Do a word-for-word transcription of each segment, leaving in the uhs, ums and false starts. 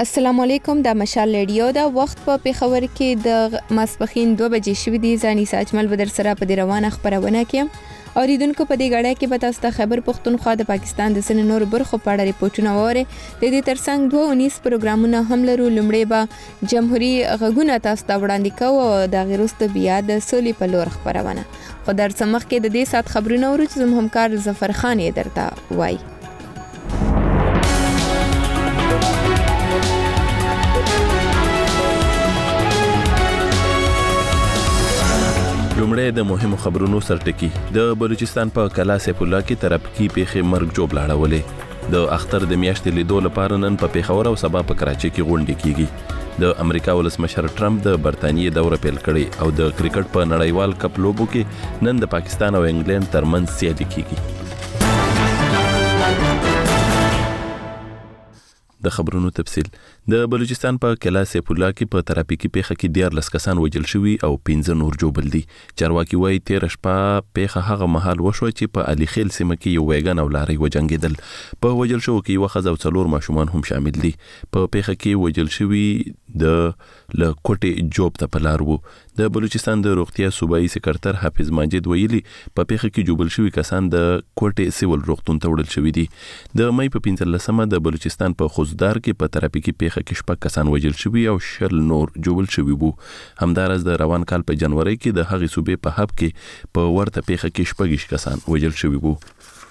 السلام علیکم، د مشال رادیو دا وخت په پیښور کې د ماسپخین دوه بجې شوې دي. ځاني ساجمل بدر سره په دې روانه خبرونه کې اوریدونکو په دې غړې کې به تاسو ته خبر پښتونخوا د پاکستان د سن نور برخو په اړه ریپورتونه وره. د دې ترڅنګ دوه اونیس پروګرامونه هم لرو. لومړی به جمهوریت غږونه تاسو ته وړاندې کوو او د غیرست بیا د سولې په لور خبرونه. خو در څمخ کې د دې سات خبرونه ورو چې زموږ همکار ظفر خان یې درته وایي. لومړی د مهمو خبرونو سرټکی. د بلوچستان په کلا سیف الله کې ترافیکي پیښې مرګ جوړ لاړولې. د اختر د میاشتې لیدو لپاره نن په پیښور او سبا په کراچۍ کې غونډې کیږي. د امریکا ولسمشر ټرمپ د برتانیې دوره پیل کړې او د کرکټ په نړیوال کپ لوبو کې نن د پاکستان او انګلند ترمنځ سیالي کیږي. د خبرونو تفصیل. د بلوچستان په کلا سیف الله کې په ترافیکي پیښه کې دیارلس کسان وژل شوي او پنځه نور جوړ دي. چارواکي وايي تیر شپه پیښه هغه مهال وشو چې په علي خیل سیمه کې یو ویګن او لاري وجنګیدل. په وژل شو کې یو ښځه او څلور ماشومان هم شامل دي. په پیښه کې وژل شوي د لکوټي جوب ته پلار وو. د بلوچستان د روغتیا صوبایي سکرټر حافظ ماجد ویلي په پیښه کې جوړل شوي کسان د کوټي سیول روغتون ته وړل شوي دي. د مې په پنځلسمه د بلوچستان په خوزدار کې په ترافیکي پیښه کې شپږ کسان وژل شوي او شل نور جوړل شوي وو. همدارس د روان کال په جنوري کې د هغې صوبې په حب کې په ورته پیښه کې شپږ کسان وژل شوي وو.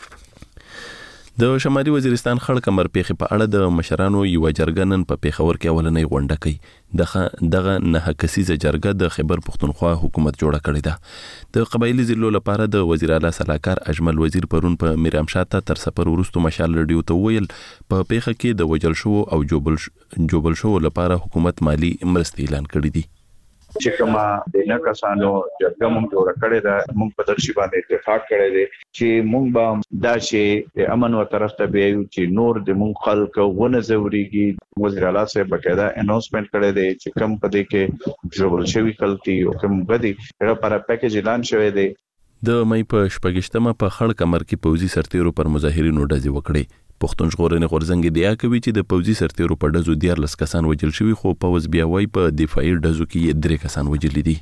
د شمالي وزیرستان خړ کمر پیښې په اړه د مشرانو یو جرګه نن په پیښور کې اولنۍ غونډه کوي. دغه دغه نه کسیزه جرګه د خیبر پښتونخوا حکومت جوړه کړې ده. د قبایلی ضلعو لپاره د وزیر اعلی صلاحکار اجمل وزیر پرون په میرامشاه ته تر سفر وروسته مشال رادیو ته ویل په پیښه کې د وژل شو او جوبل جوبل شو لپاره حکومت مالی مرستې اعلان کړې دي. چې کومه د نه کسانو جرګه مونږ جوړ کړې ده، مونږ په درشي باندې اتفاق کړی دی چې مونږ به دا چې د امن و طرف ته بیایو چې نور د مونږ خلک ونه ضروريږي. وزیر اعلی صاحب بقاعده اناونسمنت کړی دی چې کم پدې کې جوړول شوی کلتي او کوم غدي هغه پر پیکیج اعلان شوی دی. د مې په شپږشتمه په خړ کمر کې پوځي سرتیرو پر مظاهرینو ډزې وکړې. پښتون ژغورنې غورځنګ دی کوي چې د پوځي سرتیرو په ډزو دیارلس کسان وژل شوي، خو پوځ بیا وايي په دفاعي ډزو کې درې کسان وژل دي.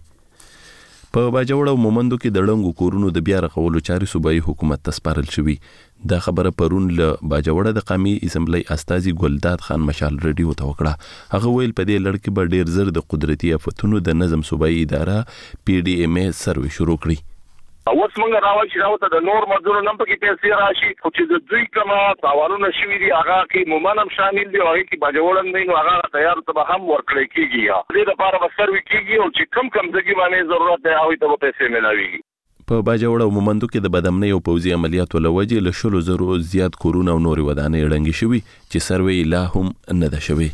په باجوړ او مومندو کې د ړنګو کورونو د بیا رغولو چارې صوبایي حکومت ته سپارل شوي. دا خبره پرون له باجوړ د قومي اسمبلی استازي ګلداد خان مشال رادیو ته وکړه. هغه ویل په دې لړ کې به ډیر زر د قدرتي آفتونو د نظم صوبایي اداره پی ډي ام ای سروې شروع کړي. اوس موږ راوځي راوته د نور مزدور نن پکې پیسې راشي خو چې د دوی کومه سوالونه شوي دي هغه کې مومنم شامل دي او هغه کې باجوړم دی نو هغه تیار ته هم ورکړی کیږي. دې لپاره به سروي کیږي او چې کم کم ځګي باندې ضرورت دی هغه ته به پیسې ملاويږي. په باجوړ او مومندو کې د بدامنۍ او پوځي عملیاتو لوجې له شلو زرو زیات کورونه او نورې ودانۍ ړنګې شوي چې سروي لا هم نه ده شوی.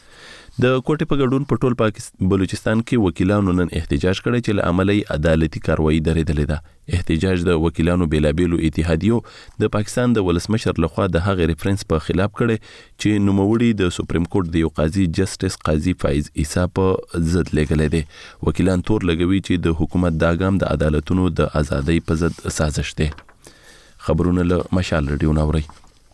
د کوټې په ګډون په ټول پاکستان بلوچستان کې وکیلانو نن احتجاج کړی چې له عملی عدالتي کاروایی درېدلې ده. احتجاج د وکیلانو بیلابیلو اتحادیو د پاکستان د ولسمشر لخوا د هغې ریفرنس په خلاف کړي چې نوموړي د سپریم کورټ د یو قاضي جسټس قاضي فایز عیسی په ضد لګلې دي. وکیلان تور لګوي چې د حکومت دا ګام د عدالتونو د ازادۍ په ضد سازش دی. خبرونه له مشال رادیو ناوري.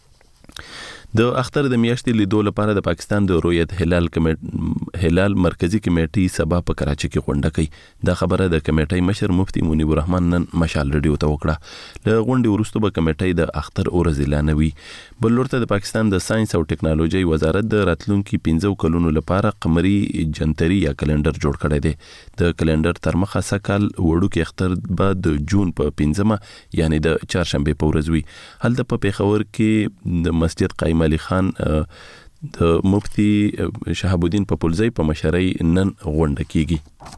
د اختر د میاشتې لیدو لپاره د پاکستان د رویت هلال کمیټ هلال مرکزی کمیټې سبا په کراچۍ کې غونډه کوي. دا خبره د کمیټې مشر مفتي منیب الرحمن نن مشال رادیو ته وکړه. له غونډې وروسته به کمیټې د اختر ورځ اعلانوي. بل لورته د پاکستان د ساينس او ټکنالوژي وزارت د راتلونکي پنځه کلونو لپاره قمري جنتري یا کلندر جوړ کړی دی. د کلندر تر مخه سکل وړوکی اختر به د جون په پنځمه یعنی د چهارشنبه په ورځ وي. هلته په پیښور کې د مسجد قائم علي خان د مفتی شهاب الدین پپلزی په مشرۍ نن غونډه کیږي.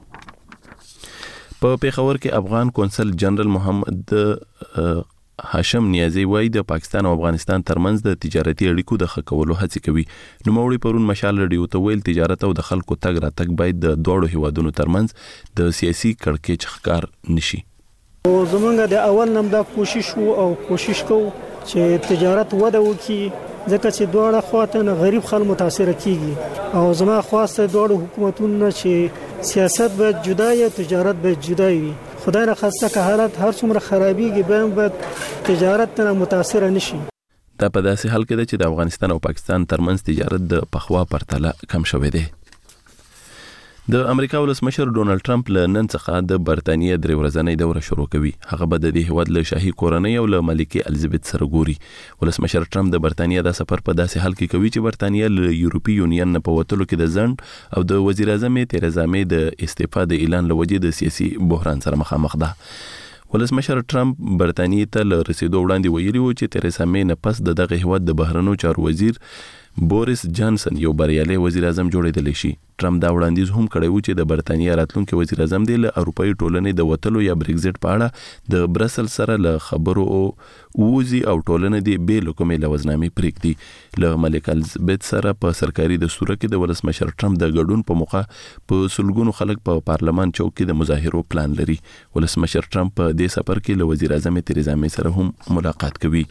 په پیښور کې افغان کونسل جنرال محمد هاشم نیازی وایي د پاکستان او افغانستان ترمنځ د تجارتي اړیکو د ښه کولو هڅې کوي. نوموړي پرون مشال رادیو ته ویل تجارت او د خلکو تګ راتګ باید د دواړو هیوادونو ترمنځ د سیاسي کړکېچ ښکار نشي. زمونږ د اول نم دا کوشش وو او کوشش کوو چې تجارت وده وکړي ځکه چې دواړه خواته غریب خلک متاثر کیږي او زما خواسته دواړو حکومتونو چې سیاست به جدا یا تجارت به جدا وي. خدای نه خواسته که حالت هر څومره خرابېږي به تجارت نه متاثر نشي. دا په داسې حال کې ده چې د افغانستان او پاکستان ترمنځ تجارت د پخوا پرتله کم شوی دی. د امریکا ولسمشر ډونالد ټرمپ له نن څخه د برتانیې درې ورځنۍ دوره شروع کوي. هغه به د دې هیواد له شاهي کورنۍ او له ملکې الیزابت سره ګوري. ولسمشر ټرمپ د برتانیې د سفر په داسې حال کې کوي چې برتانیې له یورپي یونین نه په وتلو کې د ځنډ او د وزیر اعظم تیریزا مې د استعفا د اعلان له وجې د سیاسي بحران سره مخامخ ده. ولسمشر ټرمپ برتانیې ته له رسیدو وړاندې ویلي و چې تیریزا مې نه پس د دغه هیواد د بهرنیو چارو وزیر بوریس جانسن یو بریالي وزیر اعظم جوړېدلی شي. ټرمپ دا وړاندیز هم کړی و چې د برتانیې راتلونکي وزیر اعظم دی له اروپایي ټولنې د وتلو یا بریگزټ په اړه د برسل سره له خبرو ووځي او ټولنه دی بې له کومې لوظنامې پرېږدي. له ملکه الیزابت سره په سرکاري دستوره کې د ولسمشر ټرمپ د ګډون په موخه په سلګونو خلک په پارلمان چوک کې د مظاهرو پلان لري. ولسمشر ټرمپ په دې سفر کې له وزیر اعظم تیریزا مې سره هم ملاقات کوي.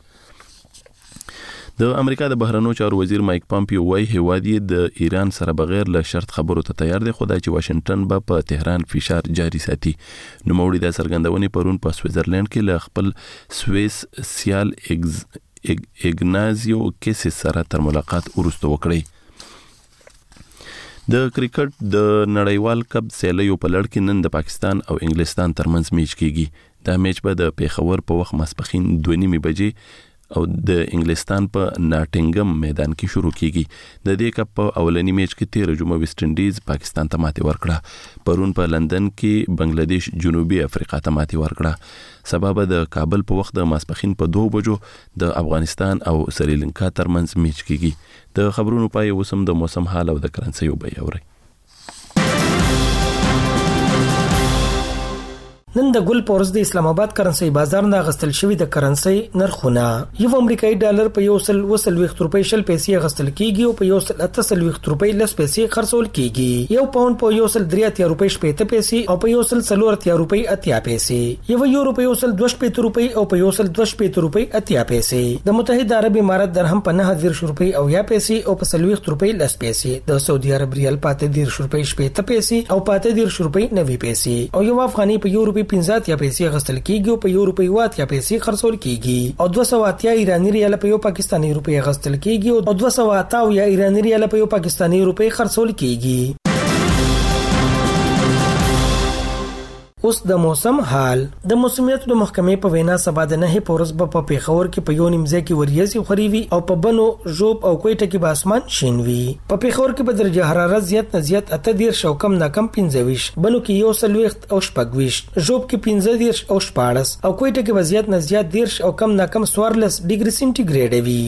د امریکا د بهرنیو چارو وزیر مایک پامپیو وايي هیواد یې د ایران سره بغیر له شرط خبرو ته تیار دی، خو دا چې واشنگټن به په تهران فشار جاري ساتي. نوموړي د څرګندونې پرون په سویټزرلند کې له خپل سویس سیال اګنازیو کیسس سره تر ملاقات وروسته وکړي. د کرکټ د نړیوال کپ سیالیو په لړ کې نن د پاکستان او انګلستان ترمنځ میچ کیږي. دا میچ به د پیښور په وخت ماسپښین دوه نیمې بجې او د انګلستان په ناټینګم میدان کې شروع کیږي. د دې کپ په اولنی میچ کې تیر جمعه ویسټ انډیز پاکستان ته ماتې ورکړه. پرون په لندن کې بنگلاديش جنوبي افریقا ته ماتې ورکړه. سبب د کابل په وخت د ماسپښین په دوه بجو د افغانستان او سریلانکا ترمنځ میچ کیږي. د خبرونو پای وسم د موسم حال او د کرنسي وبې اوري. نن د ګل پورز د اسلام آباد کرنسي بازار نه غستل شوی د کرنسي نرخونه یو امریکایي ډالر په یو سل وسل وخت روپۍ شل پیسې غستل کیږي او په یو سل اتصل وخت روپۍ لس پیسې خرڅول کیږي. یو پاوند په یو سل درې اتیا روپۍ شپږ پیسې او په یو سل څلور اتیا روپۍ اتیا پیسې. یو یورو په یو سل دوه شپږ روپۍ او په یو سل دوه شپږ روپۍ اتیا پیسې. د متحده عرب امارات درهم په نه دېرش روپۍ او یا پیسې او په سلويخت روپۍ لس پیسې. د سعودي عرب ریال پاتې دېرش روپۍ شپږ پیسې او پاتې دېرش روپۍ نوي پیسې. او یو افغاني په یو روپۍ پنځه یا پیسې غستل کیږي او په یو روپۍ وات یا پیسې خرڅول کیږي. او دوه سوه اتیا ایرانی ریال په یو پاکستانی روپۍ غستل کیږي او دوه سوه اته یا ایرانی ریال په یو پاکستانی روپۍ خرڅول کیږي. اوس د موسم حال. د موسمیاتو د محکمې په وینا سبا د نه پورز په پیښور کې په یو نیمځای کې وریځي خوريوي او په بنو ژوب او کوټه کې به اسمان شین وي. په پیښور کې به درجه حرارت زیات نه زیات اته ډیر شو کم نه کم پنځه ویش، بنو کې یو سلويخت او شپږ ویش، ژوب کې پنځه ډیر او شپاړس او کوټه کې به زیات نه زیات ډیر او کم نه کم څوارلس ډیګري سنټیګریډ وي.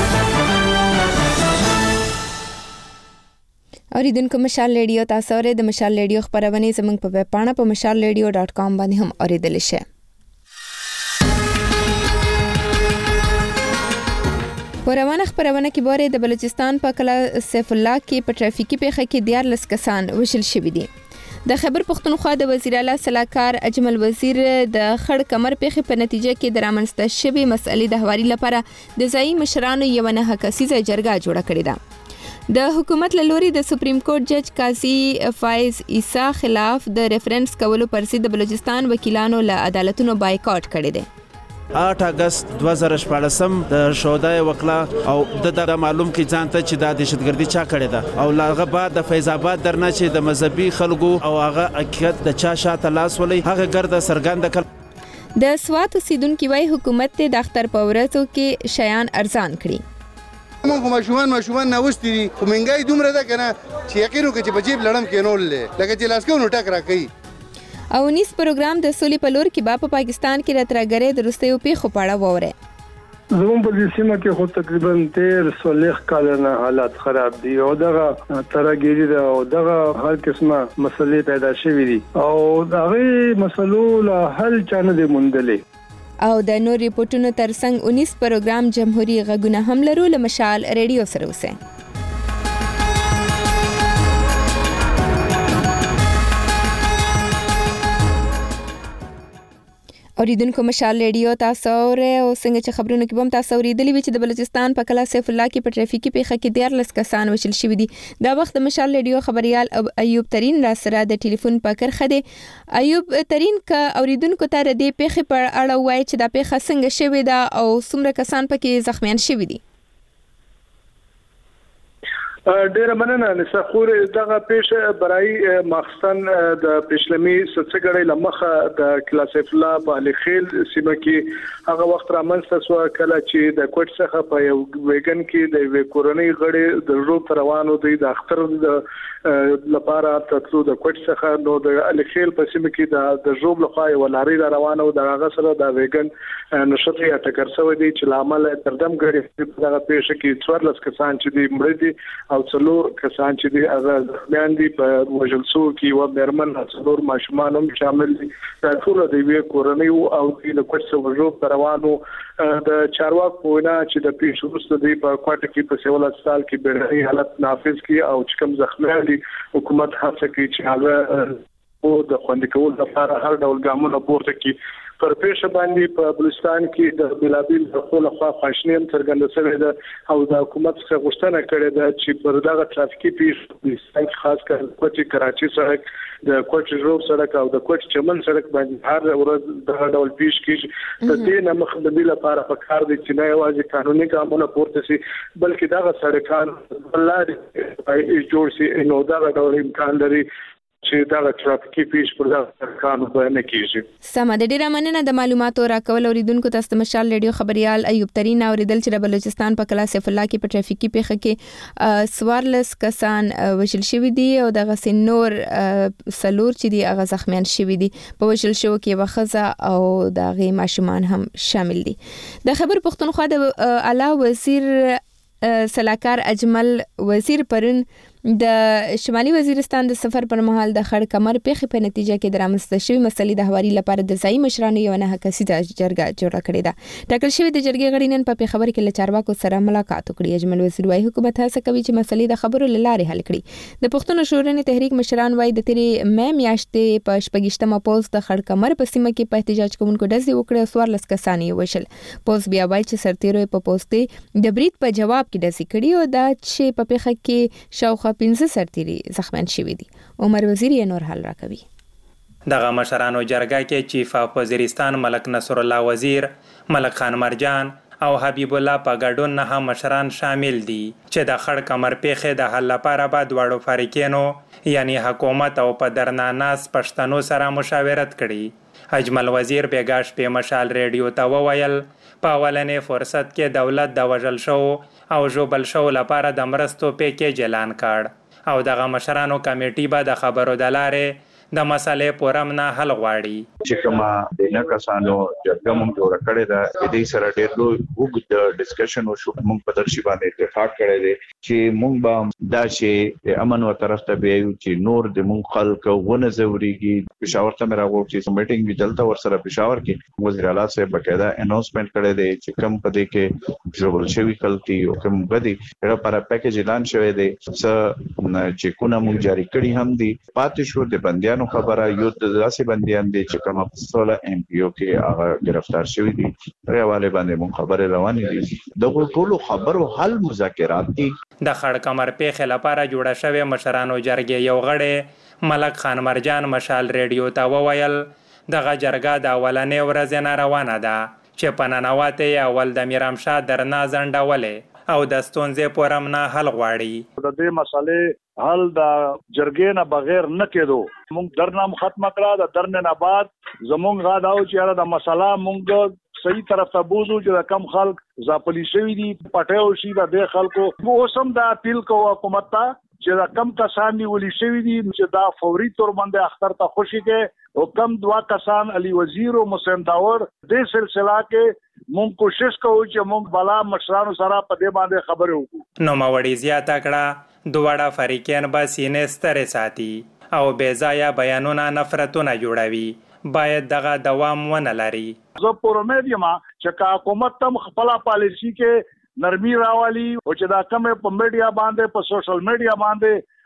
اوریدونکو مشال ریډیو تاسو ورې د مشال ریډیو خبرونه زموږ په ویب پاڼه په مشال ریډیو ډاټ کام باندې هم اوریدل شي. په روانه خبرونه کې باره د بلوچستان په کلا سیف الله کې په ټرافیکي پیښه کې دیارلس کسان وژل شوي دي. د خیبر پښتونخوا د وزیر اعلی صلاحکار اجمل وزیر د خړ کمر پیښې په نتیجه کې د رامنځته شوې مسئلې د هواري لپاره د ځایي مشرانو یو نه کسیزه جرګه جوړه کړې ده. د حکومت له لوري د سپریم کورټ جج قاضي فایز عیسی خلاف د ریفرنس کولو پر ضد د بلوچستان وکیلانو له عدالتونو بایکاټ کړی دی. آټ اگست دوه زره شپاړسم د شودای وکلا او د معلوم کی ځانته چې د دهشتګردي چا کړی ده او لاغه بعد د فیض آباد درنه چې د مذهبي خلکو او هغه حقیقت د چا شاته لاس ولې هغه ګرد سرګند کړ. د سوات اوسیدونکو وايي حکومت ته د اختر په ورځو کې شیان ارزان کړي. موږ ماشومان ماشومان ناوستي دي خو منګای دومره ده کنه چې یقین وکړي چې بجیب لړم کې نول لکه چې لاس کو نو ټک را کوي. او نیس پروګرام د سولې په لور کې با په پاکستان کې راترګره د روسي په خو پاړه ووره. زموږ په دې سیمه کې خو تقریبا تیر سولېخ کال نه حالات خراب دي او دغه ترګيري ده او دغه هر قسمه مسلې پیدا شوې دي او دغه مسلو له حل چانه دي مونډلې. او د نور ریپورتونو ترڅنګ اونیس پروګرام جمهوریت غږونه هم لرو له مشال ریډیو سره اوسه. اوریدونکو مشال ریډیو تاسو اوره او څنګه چې خبرونه کې بم تاسو اوریدلې وی چې د بلوچستان په کلا سیف الله کې په ټریفیکي پیښه کې دیارلس کسان وشل شوی دي. دا وخت د مشال ریډیو خبريال ایوب ترين را سره د ټلیفون په کرخه دی. ایوب ترين کا اوریدونکو ته د دې پیښې پر اړه وایي چې دا پیښه څنګه شوې ده او څومره کسان پکې زخمیان شوي دي. ډیره مننه نسخور دغه پیښه برای مخصن د پښلمي ستګړې لمخه د کلاسف الله په لخیل سیمه کې هغه وخت را منځ سو کله چې د کوټ څخه په یو ویګن کې د وی کورنۍ غړي د روپ روانو دي د اختر د لپاره تطلو د کوټ څخه نو د لخیل په سیمه کې د د جوب لخوا یو لاري روانو د هغه سره د ویګن نشته یا ټکر سوی دي چې لامل تردم غړي په دغه پیښه کې څوارلس کسان چې دي مړ دي او څلور کسان چې دي هغه ځخمیان دي په وژل شو کې و مرمن څلور ماشومان هم شامل دي. دا ټول د وی کورنۍ او د کوڅه وژو روانو د چارواکو وینا چې د پیښو وروسته دی په کوټه کې په سیول هسپتال کې بیړني حالت نافذ کی او چې کوم زخمیان دي حکومت هڅه کوي چې هغه او د خوندي کول لپاره هر ډول ګامونه پورته کړي. پر پیښه باندې په بلوچستان کې د بلابل خپل خوا خاصنیم څرګند شوی ده او د حکومت څخه غوښتنه کړې ده چې پر دغه ټرافیکي پیښې خاص کر کوټي کراچي سړک د کوټ روډ سړک او د کوټ چمن سړک باندې هر ورځ د ډول پیښ کیږي. د دې نه مخدمي لپاره په کار دي چې نه یوازې قانوني ګامونه پورته شي بلکې دغه سړکان لارې جوړ شي نو دا ډول امکان لري چې دا ټرافیکي پیښ پر دا کارونه باندې کیږي. سم د ډیره مننه د معلوماتو راکول اوریدونکو تاسو مشال ریډیو خبريال ایوب ترين اوریدل چې د بلوچستان په کلا سیف الله کې په ټرافیکي پیښه کې سوارلس کسان وشل شوی دي او دغه سنور سلور چې دي هغه زخمیان شوی دي. په وشل شو کې وخزه او دغه ماشومان هم شامل دي. د خبر پښتونخوا د اعلی وزیر سلاکار اجمل وزیر پرن د شمالي وزیرستان د سفر پر مهال د خړ کمر پیښې په نتیجه کې درامسته شوی مسلې د هواري لپاره د ځای مشرانو یو نه کسیده جرګه جوړه کړې ده. ټاکل شوی د جرګې غړي نن په خبر کې له چارواکو سره ملاقات وکړي. اجمل وزیر وايي حکومت هڅه کوي چې مسلې د خبرو لارې حل کړي. د پښتون شورا تحریک مشران وايي د تیرې مې میاشتې په شپږشتمه پوز د خړ کمر په سیمه کې په احتجاج کوونکو ډزې وکړې او څوارلس کسان یې وشل. پوز بیا وايي چې سرتیرو په پوسټي د بریټ په جواب کې ډزې کړې او دا چې په پیښه کې شاوخوا پنځه سرتیري زخمیان شوي دي. عمر وزیر یې نور حل راکوي. دغه مشرانو جرګه کې چیف اف وزیرستان ملک نصر الله وزیر، ملک خان مرجان او حبیب الله په ګډون نه مشران شامل دي چې د خړ کمر پیښې د حل لپاره به دواړو فریقینو یعنی حکومت او په درناناس پښتنو سره مشاورت کړي. اجمل وزیر بیګاش په مشال ریډیو ته وویل په اولنې فرصت کې دولت د وژل شو او ژوبل شو لپاره د مرستو پیکیج اعلان کړ او دغه مشرانو کمیټي به د خبرو د لارې د مسلې پورم نه حل غواړي. چې کومه د نه کسانو جرګه مونږ جوړ کړې ده د دې سره ډېر لوی وګړي ډسکشن وشو. مونږ په درشي باندې اتفاق کړی دی چې مونږ به دا چې د امن و طرف ته بیاو چې نور د مونږ خلک ونه زوريږي. پېښور ته مې راغوښتي چې میټینګ وی دلته ور سره پېښور کې وزیر اعلی صاحب بقاعده اناونسمنت کړی دی چې کم پدې کې جوړول شوی کلتي او کم بدی هغه لپاره پیکیج اعلان شوی دی چې کو نه مونږ جاری کړی هم دي. پاتې شو د بندیانو خبره یو د داسې بندیان دي چې کوم افسوله ایم پی او کې هغه گرفتار شوی دي. ریواله باندې مون خبره روانې دي. دغه ټولو خبرو حل مذاکرات دي. د خړ کمر پیښې لپاره جوړه شوی مشرانو جرګې یو غړی ملک خان مرجان مشال ریډیو ته وویل دغه جرګه د اولنې ورځې نه روانه ده چې په ننواتې اول د میرامشاه درنا ځنډولې او د ستونزې پورم نه حل غواړي. د دې مسلې حل د جرګې نه بغیر نه کېدو. مونږ درنام ختمه کړه. د درنې نه بعد زمونږ غاډاو چې دا مسله مونږ صحیح طرف ته بوزو چې کم خلک زاپلی شوی دي پټیو شي د دې خلکو اوسم دا اپیل کوو حکومت ته چې دا کم کسان نیولې شوی دي چې دا فوري تور باندې اختر ته خوشي کې او کم دوا کسان علي وزیر او مسلم داور دې سلسله کې مونږ کوشش کوو چې مونږ بلا مشرانو سره په دې باندې خبرې وکړو. نو موړی زیاته کړه دواړه فریقین به سینې سترې ساتي او بې ځایه بیانونه نفرتونه جوړوي. باید دغه دوام ونه لري. زه پر امید یم چې حکومت تم خپل پالیسی کې نرمي راولي او چې دا کم په میډیا باندې په سوشل میډیا باندې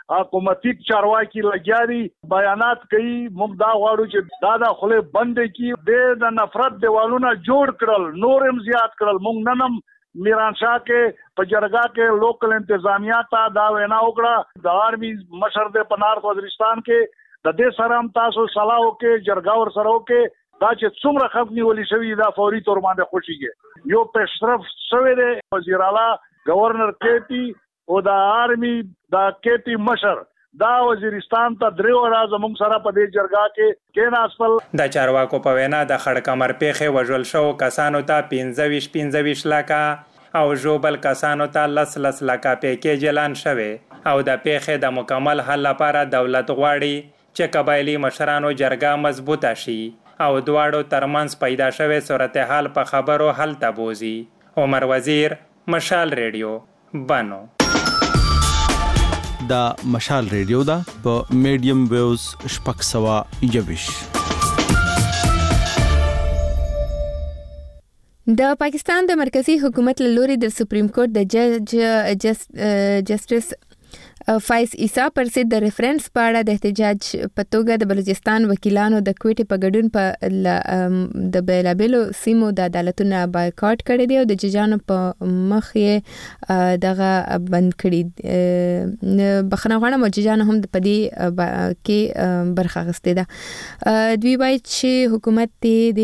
حکومتي چارواکي لګیاري بیانات کوي. موږ دا غواړو چې دا د خله بند کی د نفرت دیوالونه جوړ کړل، نور هم زیات کړل. موږ ننم میران شاه کې په جرګه کې لوکل انتظامیه ته دا وینا وکړه د آرمي مشر د پنارت وزیرستان کې د دې سره هم تاسو صلاح وکړي، جرګه ور سره وکړي دا چې څومره خف نیولې شوی دا فوري تور باندې خوشيږي. یو پیشرفت شوی دی وزیر اعلی گورنر کېپی او د آرمي د کېپی مشر دا وزیرستان ته درې ورځې زموږ سره په دې جرګه کې کېناستل. د چارواکو په وینا د خړ کمر پیښې وژل شو کسانو ته پنځه ویشت پنځه ویشت لکه او ژوبل کسانو ته لس لس لکه پیکیج اعلان شوی او د پیښې د مکمل حل لپاره دولت غواړي چې قبایلی مشرانو جرګه مضبوطه شي او دواړو ترمنځ پیدا شوی صورتحال په خبرو حل ته بوزي. عمر وزیر، مشال ریډیو، بانو. دا مشال ریډیو دا په میډیم ویوز شپږ سوه یویش. د پاکستان د مرکزی حکومت له لوري د سپریم کورټ د جج جسټس فایز عیسی پر ضد د ریفرنس په اړه د احتجاج په توګه د بلوچستان وکیلانو د کوټې په ګډون په د بیلابلو سیمو د عدالتونو بایکاټ کړی دی او د ججانو په مخ یې دغه بند کړی. بخښنه غواړم او ججانو هم په دې کې برخه اخیستې ده. دوی وایي چې حکومت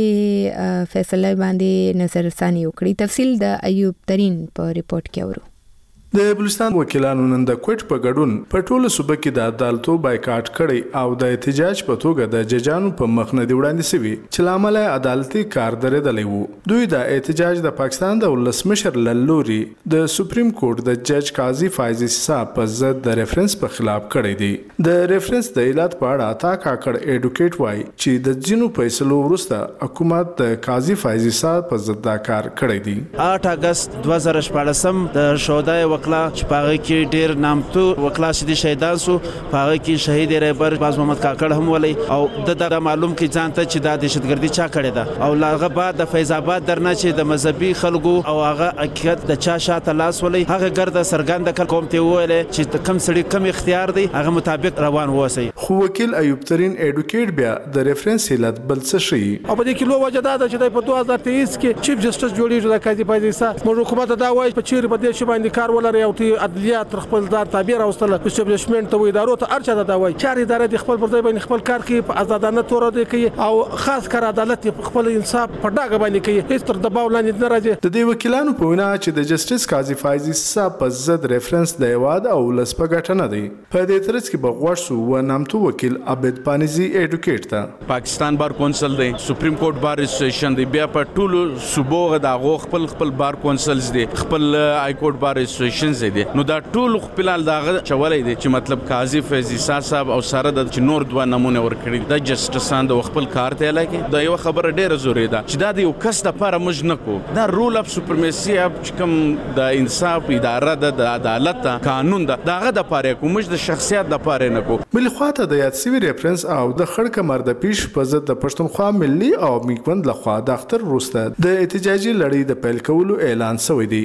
د فیصله باندې نظرثاني وکړي. تفصیل د ایوب ترین په ریپورت کې اورو. د بلوچستان وکیلانو نن د کوټ په ګډون په ټوله صوبه کې د عدالتو بایکاټ کړی او د احتجاج په توګه د ججانو په مخ نه دی وړاندې شوی چې لامل عدالتي کار درېدلی وو. دوی د احتجاج د پاکستان د ولسمشر لوري د سپریم کورټ د جج قاضي فایز عیسی په ضد د ریفرنس په خلاف کړی دی. د ریفرنس د علت په اړه عطا کاکړ ایډوکیټ وایي چې د ځینو فیصلو وروسته حکومت د قاضي فایز عیسی په ضد دا کار کړی دی. آټ اگست دوه زره شپاړسم د شهدای وکلا چې پاغه کې ډیر نامتو وکلا سي شهیدان سو پاغه کې شهید رهبر باز محمد کاکړ هم ولي او د معلوم کې ځانته چې د دهشتګردي چا کړی دا او لاغه بعد د فیض آباد درنه چې د مذهبي خلکو او هغه حقیقت د چا شاته لاس ولي هغه ګرد سرګند کوم ته ویل چې کم سړي کم اختیار دی هغه مطابق روان ووسی. خو وکیل ایوب ترین ایډوکیټ بیا د ریفرنس علت بل څه شي او په دې کې لو وجه دا چې په دوه هزار تیئیس کې چیف جسټس جوړیږي د قاضي فایز عیسی موږ حکومت دا وایي په چیرې په دې شی باندې کار ولري او ته عدلیه تر خپل دار تعبیر اوستله اسټابلیشمنت ته ادارو ته ارچا دا وایي چاري اداره د خپل پر ځای باندې خپل کار کوي په آزادانه تور دی کوي او خاص کار عدالت په خپل انصاف په ډاګه باندې کوي هیڅ تر دباو لاندې نه راځي. د دې وکیلانو په وینا چې د جسټس قاضي فایز عیسی په ضد ریفرنس د یواد او لسپګټ نه دی. په دې ترڅ کې بغوښ سو و نامتو وکیل عبد پانیزی ایډوکیټ ته پاکستان بار کونسل دی، سپریم کورټ بار اسوسییشن دی، بیا په ټولو صوبو د غو خپل خپل بار کونسلز دی، خپل های کورټ بار اسوسییشنز دی. نو دا ټول خپل داغه چولې دی چې مطلب قاضي فیض عیسی صاحب او سره د نور دوه نمونه ورکړي د جسټسان د خپل کار ته لګي. دا یو خبره ډیره ضروري ده چې دا د یو کس د لپاره موږ نه کو دا رول اف سپرمیسی اپ چې کوم د انصاف اداره د عدالت قانون ده داغه د لپاره کوم د شخصیت د لپاره نه کو. بل خواته د یاد سوي ریفرنس او د خړ کمر د پیش په ضد د پښتونخوا ملي او میکوند لخوا د اختر وروسته د احتجاجي لړۍ د پیل کولو اعلان شوی دی.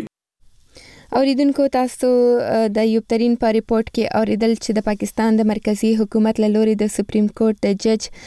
اوریدونکو تاسو د ایوب ترین په ریپورت کې اوریدل چې د پاکستان د مرکزی حکومت له لوري د سپریم کورټ د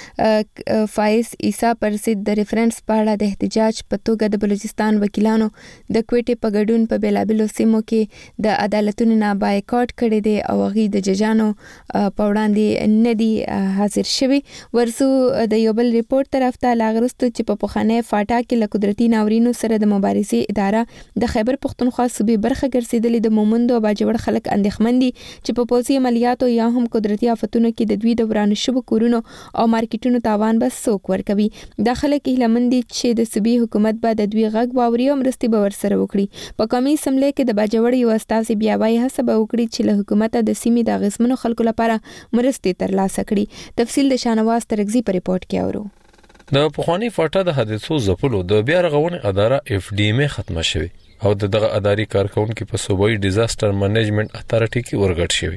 جج فایز عیسی پر ضد د ریفرنس په اړه د احتجاج په توګه د بلوچستان وکیلانو د کوټې په ګډون په بیلابلو سیمو کې د عدالتونو نه بایکاټ کړی دی او هغه د ججانو په وړاندې نه دی حاضر شوی. ورسو د یو بل ریپورت طرف ته لاغرستو چې په پخانه فاټا کې له قدرتي ناورینو سره د مبارزې اداره د خیبر پختونخوا صوبې برخه ګرځیدلې د مومندو او باجوړ خلک اندېښمن دي چې په پوځي عملیاتو یا هم قدرتي آفتونو کې د دوی د ورانه شوو کورونو او مارکیټونو تاوان به څوک ورکوي. د خلک هیلهمن دي چې د صوبې حکومت به د دوی غږ واوري او مرستې به ورسره وکړي. په قومي اسمبلی کې د باجوړ یو استازي بیا وايي هڅه به وکړي چې له حکومت د سیمې د اغیزمنو خلکو لپاره مرستې ترلاسه کړي. تفصیل د شانواز ترغزي په ریپورت کې اورو. د پخوانی فاټا د حادثو ځپلو د بیا رغونې اداره اف ډي ام ختمه شوه او د دغه اداري کارکونکو په صوبایي ډیزاستر منیجمنت اتارټي کې ورغټ شوی.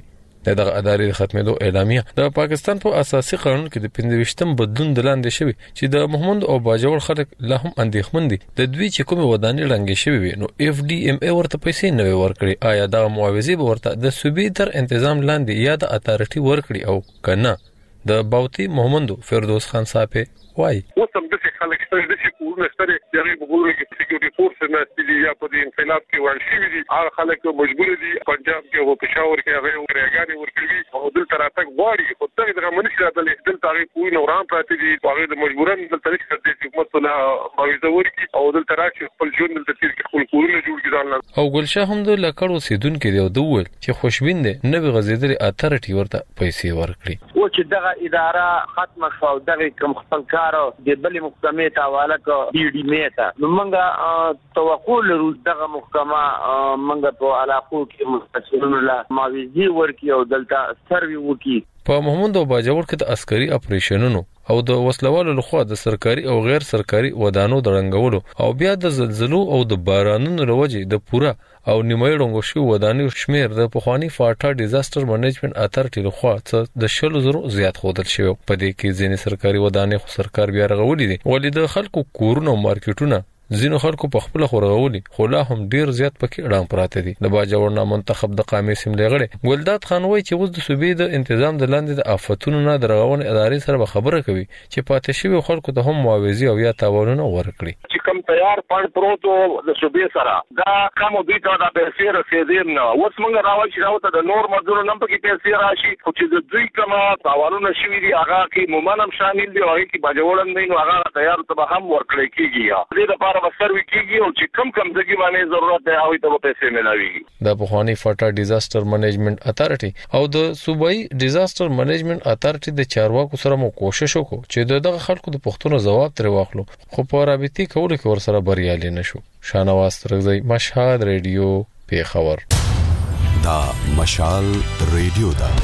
دغه ادارې ختمېدو اعلامیه د پاکستان په اساسي قانون کې د پنځويشتم بدلون دلاندې شوی چې د محمد او باجوړ خلک لا هم اندېښمن دي د دوی چې کومه ودانۍ رنګ شوی وي نو اف ډي ام ای ورته پیسې نه ورکړي آیا دا معاوضه به ورته د صوبې تر تنظیم لاندې یا د اتارټي ورکړي او کنه د باوتی محمد فردوس خان صاحب وای وسم د خلک ستاسو د شکوونه ستاره دغه وګورئ چې سکیورټي فورس نه ستړي یا په دې انقلاب کې ورشي دي هغه خلک مجبور دي پنجاب کې او پېښور کې هغه ورګانې ورکړي او دل تراتک غواړي خو دغه دغه منشي راځي دل تاریخ کوی نوران پاتې دي هغه د مجبورن دل تاریخ د حکومت له باوجود ورکی او دل تراش خپل ژوند دل تیر کې خپل کورونه جوړ کړل او ګلشاه هم د لکړو سیدون کې دی او دوه چې خوشبین دي نوې غزیدلې اتارټي ورته پیسې ورکړي و چې دغه اداره ختم شو دغه کوم خپل کار د بلې محکمې ته حواله کړ ډي ډي میته نو موږ توقع لرو دغه محکمه موږ په علاقو کې مستقلون له معاوضه ورکړي او دلته سروي وکړي په محمد او باجوړ کې د عسکري اپریشنونو او د وسلوالو لخوا د سرکاري او غیر سرکاري ودانو د رنګولو او بیا د زلزلو او د بارانونو لوجې د پورا او نیمه رنګو شو ودانو شمیر د پخوانی فاټا ډیزاستر منیجمنت اتارټي لخوا څخه د شلو زرو زیات خودل شوی په دې کې ځینې سرکاري ودانې خو سرکار بیا رغولې دي ولې د خلکو کورونو مارکیټونه ځینو خلکو په خپل خورغولي خو لا هم ډیر زیات پکې اړم پراته دي د باجوړ نه منتخب د قامې سیملې غړي ګلداد خان وای چې اوس د صوبې د تنظیم د لاندې د آفتونو نه درغون ادارې سره خبره کوي چې پاتې شوی خلکو ته هم معاوضه او یا تاوانونه ورکړي چې کم تیار پړ پروتو د صوبې سره دا کوم دوی ته د پیسې رسیدل نه اوس موږ راوځي راوته د نور مزدور نم پکې پیسې راشي خو چې د دوی کوم تاوانونه شوي دي هغه کې مومنم شامل دي او کې باجوړن نه نو هغه تیار ته هم ورکړي کیږي دې لپاره سروي کیږي او چې کم کم ځګي باندې ضرورت دی او ته پیسې ملاوي د پخوانی فاټا ډیزاستر منیجمنت اتارټي او د صوبایي ډیزاستر منیجمنت اتارټي د چارواکو سره مو کوشش وکړو چې دغه خلکو د پښتون جواب تر واخلو خو په رابطي کولو کې ور سره بریالي نشو شانواز ترغزي مشهد ریډیو پیښور دا مشال ریډیو دا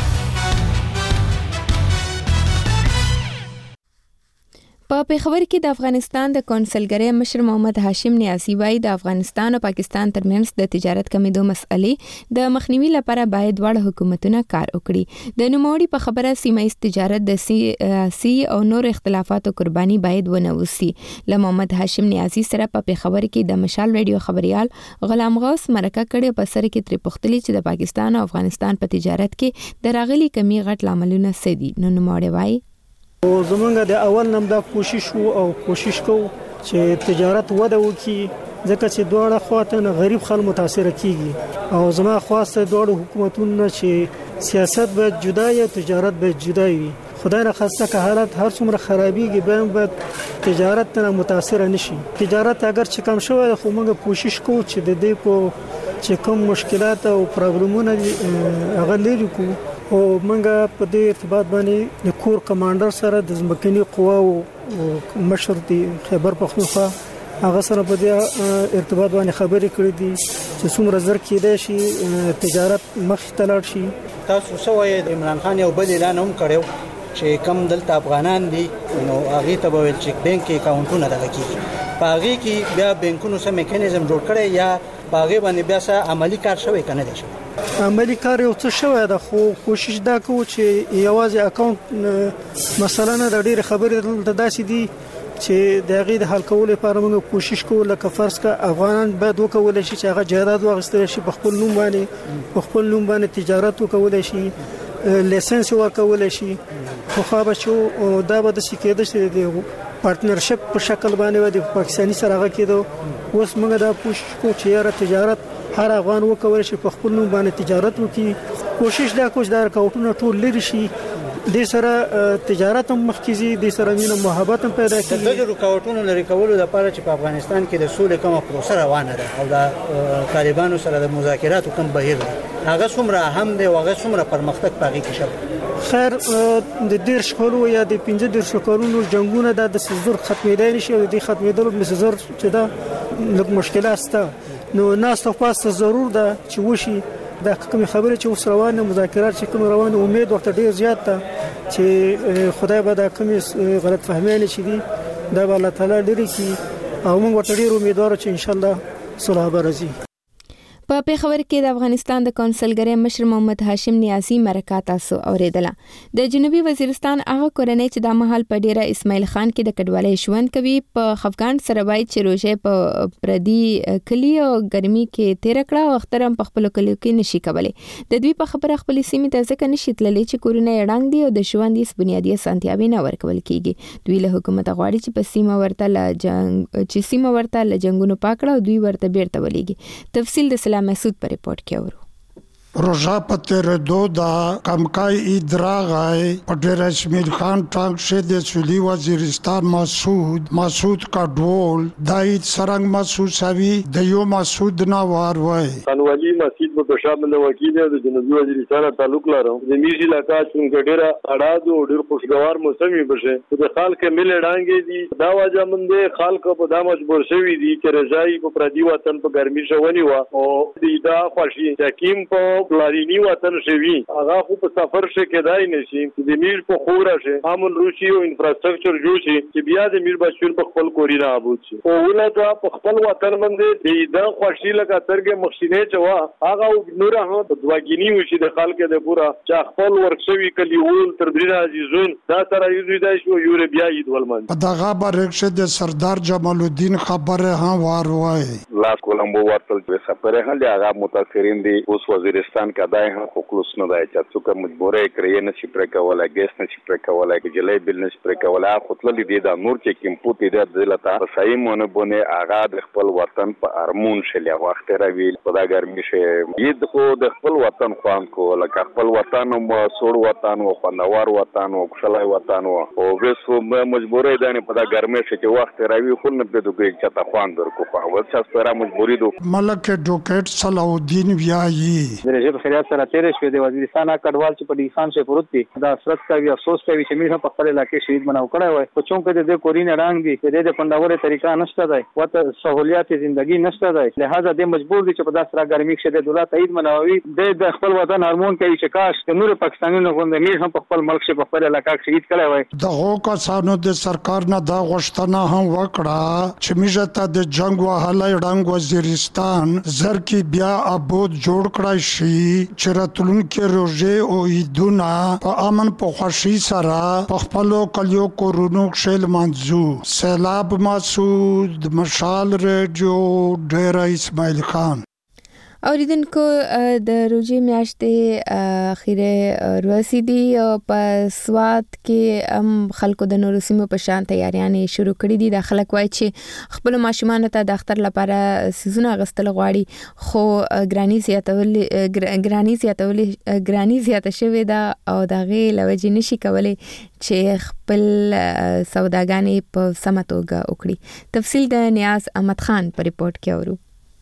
په پیښور کې د افغانستان د کونسلګری مشر محمد هاشم نیازی وايي د افغانستان او پاکستان ترمنځ د تجارت کمیدو مسئلې د مخنیوي لپاره باید وړ حکومتونه کار وکړي د نوموړي په خبره سیمایي تجارت د سیاسي او نور اختلافاتو قرباني باید ونه وسی ل محمد هاشم نیازی سره په پیښور کې د مشال ریډیو خبريال غلام غوث مرکه کړي په سر کې تر پختلی چې د پاکستان او افغانستان په تجارت کې د راغلي کمی غټ لاملونه سدي نو نوموړي وايي او زمونږ د اول نم دا کوشش وو او کوشش کوو چې تجارت وده وکړي ځکه چې دواړه خواته غریب خلک متاثر کیږي او زما خواسته دواړه حکومتونو چې سیاست به جدا یا تجارت به جدا وي خدای نه خواسته که حالت هر څومره خرابېږي به به تجارت نه متاثر نشي تجارت اگر چې کم شوی خو موږ کوشش کوو چې د دې په چې کوم مشکلات او پرابلمونه هغه لري کو او منګه په دې ارتباط باندې د کور کمانډر سره د ځمکني قواو مشر دی خیبر پختونخوا هغه سره په دې ارتباط باندې خبرې کړې دي چې څومره زر کېدای شي تجارت مخ ته لاړ شي تاسو سوې د عمران خان یو بل اعلان هم کړو چې کم دلته افغانان دي نو هغه ته به چې بانک کې اکاونټونه راکړي په هغه کې بیا بانکونو سره میکانیزم جوړ کړي یا په هغه باندې بیا سره عملی کار شوی کنه دي عملی کار یو څه شوی دا خو کوشش دا کوو چې یوازې اکاونټ مثلا د ډېر خبرې دلته داسې دي چې د هغې د حل کولو لپاره موږ کوشش کوو لکه فرض کړه افغانان باید وکولی شي چې هغه جایداد واخیستلی شي په خپل نوم باندې په خپل نوم باندې تجارت وکولی شي لیسنس ورکولی شي خو خو به چې دا به داسې کېده چې د پارتنرشپ په شکل باندې د پاکستاني سره هغه کېدو اوس موږ دا کوشش کوو چې یاره تجارت هر افغان وکولی شي په خپل نوم باندې تجارت وکړي کوشش دا کوم دا رکاوټونه ټول لري شي د سره تجارت هم مخکې دي د سره مینه محبت هم پیدا کیږي د رکاوټونو لري کولو لپاره چې په افغانستان کې د سولې کومه پروسه روانه ده او د طالبانو سره د مذاکراتو کوم بهیر هغه څومره اهم دی او هغه څومره پرمختګ پاږي کې شو خیر د ډیر شکلو یا د پنځه ډیر شکلونو جنگونه د سزور ختمېدای نشي او د ختمېدلو د سزور چې دا لږ مشکلات سته نو ناس ته پاسه ضرور ده چې وشي دا کوم خبره چې اوس روانه مذاکرات چې کوم روانه امید ورته ډیر زیات ده چې خدای به دا کوم غلط فهمیان چې دي دا به الله تعالی لري کی او موږ ورته ډیر امیدوار چې ان شاء الله صلح به راځي په پیښور کې د افغانستان د کونسلګری مشر محمد هاشم نیازی مرکه تاسو اوریدله. د جنوبي وزیرستان هغه کورنۍ چې د مهال په ډیره اسماعیل خان کې د کډوالۍ ژوند کوي په خفګان سره وایي چې روژه په پردي کلی او ګرمي کې تیر کړه او اخترم په خپل کلیو کې نشي کولای. د دوی په خبره خپل سیمې ته ځکه نشي تللی چې کورونه یې ړنګ دي او د ژوند هیڅ بنیادي اسانتیاوې نه ورکول کیږي. دوی له حکومت غواړي چې په سیمه ورته له جنگ چې سیمه ورته له جنگونو پاکړه او دوی ورته بیرته ولېږي. تفصیل د سلام مسعود پر ریپورت کې اورو. روژا پتر دو دا کمکای ادراغای پدر اسمیل خان ټانک شه د سولی وزیرستان مسعود مسعود کا ډول دایت سرنګ مسعود سوي د یو مسعود نوار وای انوالي مسعود په شامل وکیل د جنوبي وزیرستان تعلق لرم د میرزي علاقہ څنګه ډیره اړاد او ډیر خوشگوار موسمي بشه د خلک مل ډانګې دي دا واجه مندې خلک په دا مجبور شوی دي چې رضای په پردي وطن په ګرمي شونی و او دا خوشي حکیم په پلارینی وطن شوی هغه خو په سفر شه کېدای نشي د میر په خوره شه امن روشي او انفراستراکچر جوړ شي چې بیا د میر بشیر په خپل کورینا ابود شي او ولته په خپل وطن باندې د خوشي لکه ترګه مخشینه چوا هغه نور هغه د دواګینی وشي د خلک د پورا چې خپل ورکشوي کلی ول تر درې عزیزون دا سره یوه د شو یوره بیا عید ولمن په دغه برکشه د سردار جمال الدین خبره ها وار وای لا کولمبو ورتل چې سفر هله هغه متاثرین دي اوس وزیرستان کدای هم خلص نه دی چې څوک مجبورې کړی نه شي پر کولای ګیس نه شي پر کولای کې جلې بل نه شي پر کولای خپل دي دا نور چې کوم پوتې د دلته صحیح مونږ بونه هغه د خپل وطن په ارمون شلیا وخت راوي په دا ګرمي شي ید خو د خپل وطن خوان کو لکه خپل وطن او سور وطن او خوندور وطن او خوشاله وطن او وسو مجبورې ده په دا ګرمي شي چې وخت راوي خو نه په دوی چې تا خوان درکو په ورڅ سره مجبورې دو ملک ډوکټ صلاح الدین ویایي د خیرات سره تیر شوی د وزیرستان کډوال چې په ډیسان شي پروت دي دا سرت کوي افسوس کوي چې موږ په خپل علاقې شهید بناو کړی وای په چون کې د کورینه رنگ دي د دې پنداوره طریقه نشته دی وته سہولیات ژوندۍ نشته دی لہذا د مجبور دي چې په داسره ګرمي کې د دولت عید مناوي د خپل وطن هرمون کوي چې کاش د نور پاکستانیانو غوندې موږ هم په خپل ملک شي په خپل علاقې شهید کړی وای دغه کسانو د سرکار نه دا غوښتنه هم وکړه چې موږ ته د جنگ وهلای رنگ وزیرستان زر کې بیا ابود جوړ کړای شي چې راتلونکي روژه او عیدونه په امن په خوشي سره په خپلو کلیو کورونو کې لمانځو. سیلاب مسعود مشال ریډیو ډیره اسماعیل خان. اوریدونکو د روژې میاشتې اخیره رسیدي او په سوات کې هم خلکو د نورو سیمو په شان تیاریانې شروع کړې دي. د خلک وایي چې خپل ماشومان ته د اختر لپاره سیزونه غستل غواړي خو ګرانی زیاتول ګرانی زیاتول ګرانی زیاته شوې ده او دغه لوجې نشي کولای چې خپل سوداګانې په سمه توګه وکړي. تفصیل د نیاز احمد خان په ریپورت کې اورو.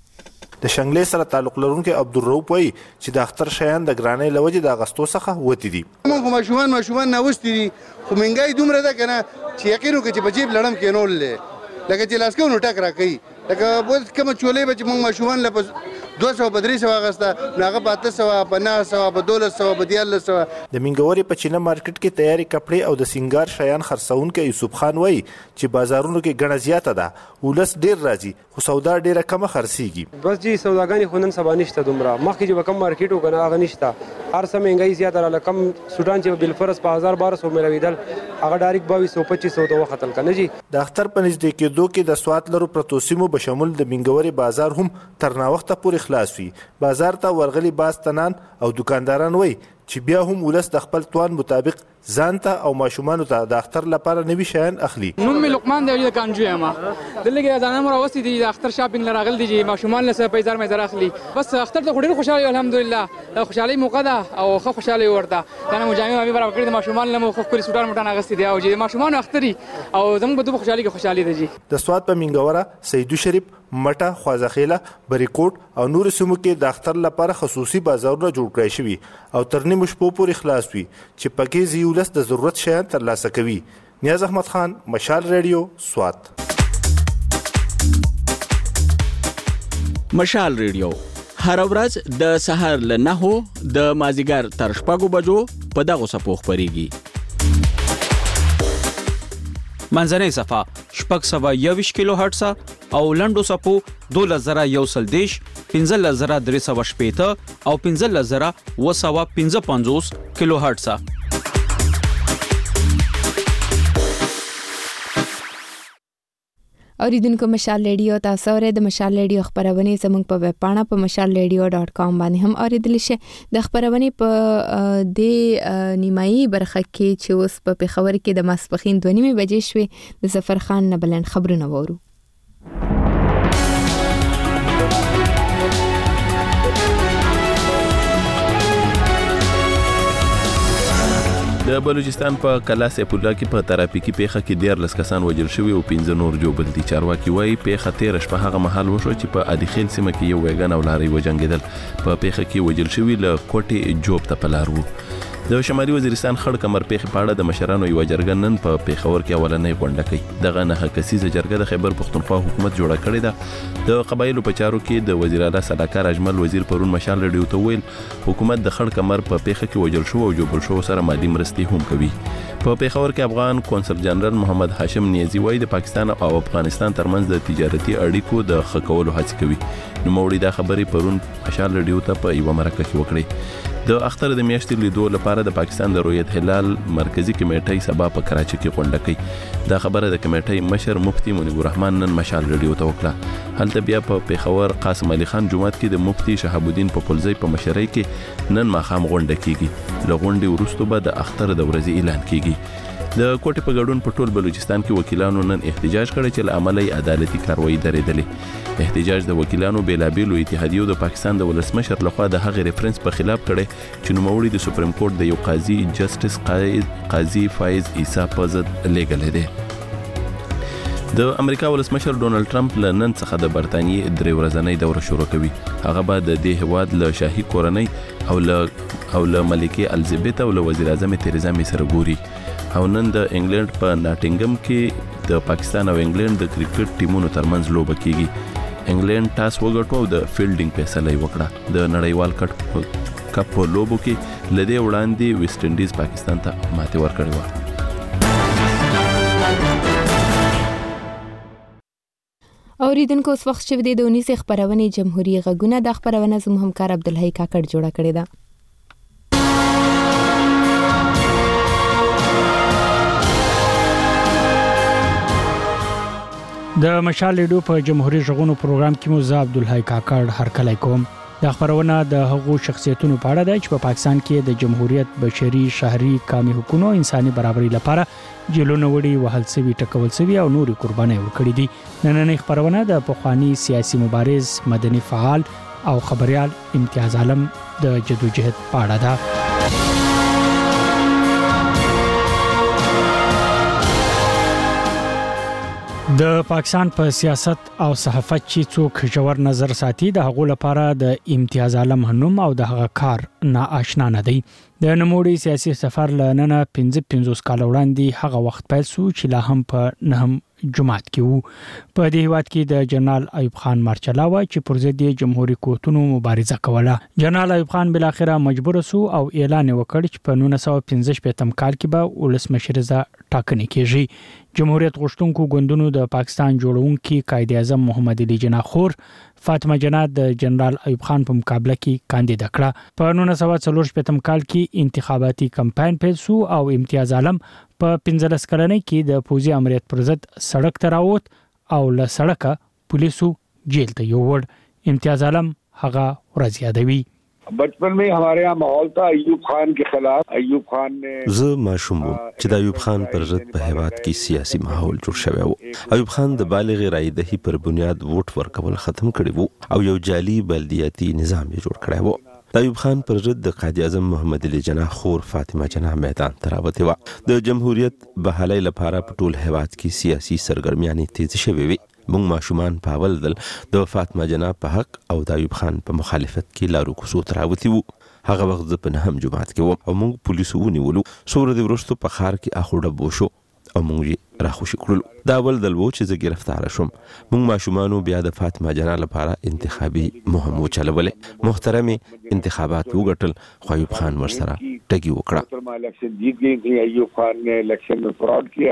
د شنګلې سره تعلق لرونکي عبدالرؤف وایي چې د اختر شیان د ګرانۍ لوجې د اغستو څخه وتی دي. موږ ماشومان ماشومان نه وستي دي خو منګای دومره ده کنه چې یقین وکړي چې بجیب لړم کې نول لکه چې لاسکو نو ټک راکې لکه بوت کوم چولې به موږ ماشومان له دو سو په درې سو اغسته ناغه په اته سو په نه سو په دولس سو په دیارلس سو. د منګوري په چینه مارکیټ کې تیاری کپڑے او د سنگار شیان خرڅون کې یوسف خان وایي چې بازارونو کې ګڼه زیاته ده ولس ډیر راځي خو سودا ډیره کم خرڅيږي. بس جی سوداګانی خونن سبا نشته دومره مخکې چې کم مارکیټ وکنه هغه نشته هر څه مهنګای زیاته را لکم سودان چې بل فرض په هزار بارہ سو ملویدل هغه ډایرک باویس سو پچیس سو ته وختل کنه جی. د اختر په نږدې کېدو کې د سوات لرو پروتوسیمو به شامل د منګوري بازار هم تر نا وخته پورې خلاص وي. بازار ته ورغلي باستنان او دکانداران وای چې بیا هم ولس د خپل توان مطابق ځان ته او ماشومان ته د اختر لپاره نوي شیان اخلي. نوم می لقمان دی د کانجو ما دلته ځان مر اوسې دي د اختر شاپینګ لراغل دي ماشومان له پیسې مې زر اخلي بس اختر ته ډېر خوشاله الحمدلله خوشالي موقع ده او خو خوشاله ورته دا مجامع مې برابر کړی د ماشومان له مخ کلی سوټان مټان اغستې دي او چې ماشومان اختري او زموږ په دوه خوشالي کې خوشالي ده جی. د سوات په منګوره سیدو شریف مټه خوازخیله بریکوټ او نور سیمو کې د اختر لپاره خصوصي بازارونه جوړ کړی شوي او تر نیمو شپو پورې خلاص وي چې پکې زیولس د ضرورت شیان ترلاسه کوي. نیاز احمد خان مشال ریډیو سوات. مشال ریډیو هر ورځ د سحر له نهو د مازیګر تر شپږو بجو په دغه سپو خبريږي. منځنۍ صفه شپږ سوه یوویشت کیلو هرټز او لنډو سپو دولس زره یو سل دیش پنځلس زره درې سوه شپېته او پنځلس زره اوه سوه پنځه پنځوس کیلو هرټز. اوریدونکو مشال ریډیو تاسو اورئ د مشال ریډیو خبرونه زموږ په ویب پاڼه په مشال ریډیو ډاٹ کام باندې هم اوریدل شي. د خبرونه په د نیمایي برخه کې چې اوس په پیښور کې د ماسپخین دوه نیمې بجې شوې د ظفر خان نه بلند خبرونه وورو. د بلوچستان په کلا سیف الله کې په ترافیکي پیښه کې دیارلس کسان وژل شوي او پنځه نور ژوبل دي. چارواکي وایي پیښه تېره شپه هغه مهال وشوه چې په ادیخیل سیمه کې یو ویګن او لارۍ وجنګېدل. په پیښه کې وژل شوي له کوټې جوب ته په لار وو. د شمالي وزیرستان خړ کمر پیښې په اړه د مشرانو یو جرګه نن په پیښور کې اولنۍ غونډه کوي. دغه نه کسیزه جرګه د خیبر پښتونخوا حکومت جوړه کړې ده. د قبایلو په چارو کې د وزیر اعلی صلاحکار اجمل وزیر پرون مشال ریډیو ته ویل حکومت د خړ کمر په پیښه کې وژل شو او جوړ شو سره مالی مرستې هم کوي. په پیښور کې افغان کونسل جنرال محمد هاشم نیازی وایي د پاکستان او افغانستان ترمنځ د تجارتي اړیکو د ښه کولو هڅه کوي. نوموړي دا خبرې پرون مشال ریډیو ته په یوه مرکه کې وکړې. د اختر د میاشتې لیدو لپاره د پاکستان د رویت هلال مرکزی کمیټې سبا په کراچي کې غونډه کوي. دا خبره د کمیټې مشر مفتي منیب الرحمن نن مشال ریډیو ته وکړه. هلته بیا په پیښور قاسم علي خان جومات کې د مفتي شهاب الدین پپلزی په مشرۍ کې نن ماښام غونډه کیږي. له غونډې وروسته به د اختر د ورځې اعلان کیږي. د کوټې په ګډون په ټول بلوچستان کې وکیلانو نن احتجاج کړی چې له امله یې عدالتي کاروایی درېدلې. احتجاج د وکیلانو بیلابیلو اتحادیو د پاکستان د ولسمشر لخوا د هغې ریفرنس په خلاف کړی چې نوموړي د سپریم کورټ د یو قاضي جسټس قاضي فایز عیسی په ضد لیږلی دی. د امریکا ولسمشر ډونالد ټرمپ له نن څخه د برتانیې درې ورځنۍ دوره شروع کوي. هغه به د دې هیواد له شاهي کورنۍ او له او له ملکې الزبیت او له وزیر اعظم تریزا مې سره ګوري. او نن د انګلند په ناټینګم کې د پاکستان او انګلند د کرکټ ټیمونو ترمنځ لوبه کیږي. انګلند ټاس وګټو او د فیلډینګ فیصله یې وکړه. د نړیوال کپ په لوبو کې له دې وړاندې ویسټ انډیز پاکستان ته ماتې ورکړې وه. اوریدونکو اوس وخت چې د اونیسې خبرونه جمهوریت غږونه د خبرونه زموږ همکار عبدالحی کاکړ جوړه کړې ده. د مشال ریډیو په جمهوریت غږونو پروګرام کې مو زه عبدالحی کاکړ هرکلی کوم. د خبرونه د هغو شخصیتونو په اړه ده چې په پاکستان کې د جمهوریت بشري شهري کامي حقوقو انساني برابرۍ لپاره جیلونه وړي وهل سوي ټکول سوي او نوري قرباني ورکړي دي. نننۍ خبرونه د پخوانی سیاسي مبارز مدني فعال او خبريال امتیاز عالم د جدوجہد په اړه ده. د پاکستان په سیاست او صحافت چې څوک ژور نظر ساتي د هغو لپاره د امتیاز عالم هنوم او د هغه کار ناآشنا نه دی. د نوموړي سیاسي سفر لننه پنځه پنځوس کال وړاندې هغه وخت پیل شو چې لا هم په نهم جماعت کې وو. په دې هیواد کې د جنرال ایوب خان مارچلا و چې پر ضد جمهوریت قوتونو مبارزه کوله. جنرال ایوب خان بل اخره مجبور شو او اعلان وکړ چې په نولس سوه پنځه شپږم کال کې به ولسمشر ټاکنې کېږي. جمهوریت غوښتونکو ګوندونو د پاکستان جوړونکي قائد اعظم محمد علي جناح خور فاطمه جناح د جنرال ایوب خان په مقابله کې کاندید کړه. په نولس سوه څلور شپږم کال کې انتخاباتي کمپاین پیل شو او امتیاز عالم په پنځلس کلنۍ کې د پوځي امریت پر ضد سړک ته راووت او له سړکه پولیسو جیل ته یووړ. امتیاز عالم هغه ورځ یادوي. بچپن میں ہمارے یہاں ماحول تھا ایوب خان کے خلاف. ایوب خان نے زه ماشوم وم چې د ایوب خان پر ضد په هیواد کې سیاسي ماحول جوړ شوی و. ایوب خان د بالغ رایدهی پر بنیاد ووټ ورکول ختم کړی وو او یو جعلي بلدیاتي نظام یې جوړ کړی وو. د ایوب خان پر ضد د قائد اعظم محمد علي جناح خور فاطمه جناح میدان ته راوتې وه. د جمهوریت بحالۍ لپاره په ټول هیواد کې سیاسي سرګرمیانې تیز شوې وې. مونږ ماشومان په اول ځل د فاطمه جناح په حق او د ایوب خان په مخالفت کې لارو کوڅو ته راوتي وو. هغه وخت زه په نهم جماعت کې وم او موږ پولیسو ونیولو. څو ورځې وروسته په ښار کې اخو ډب وشو او موږ یې راخوشي کړلو. دا اول ځل و چې زه ګرفتاره شوم. موږ ماشومانو بیا د فاطمه جناح لپاره انتخابي مهم وچلولې. محترمې انتخابات وګټل خو ایوب خان ورسره ټګي وکړه.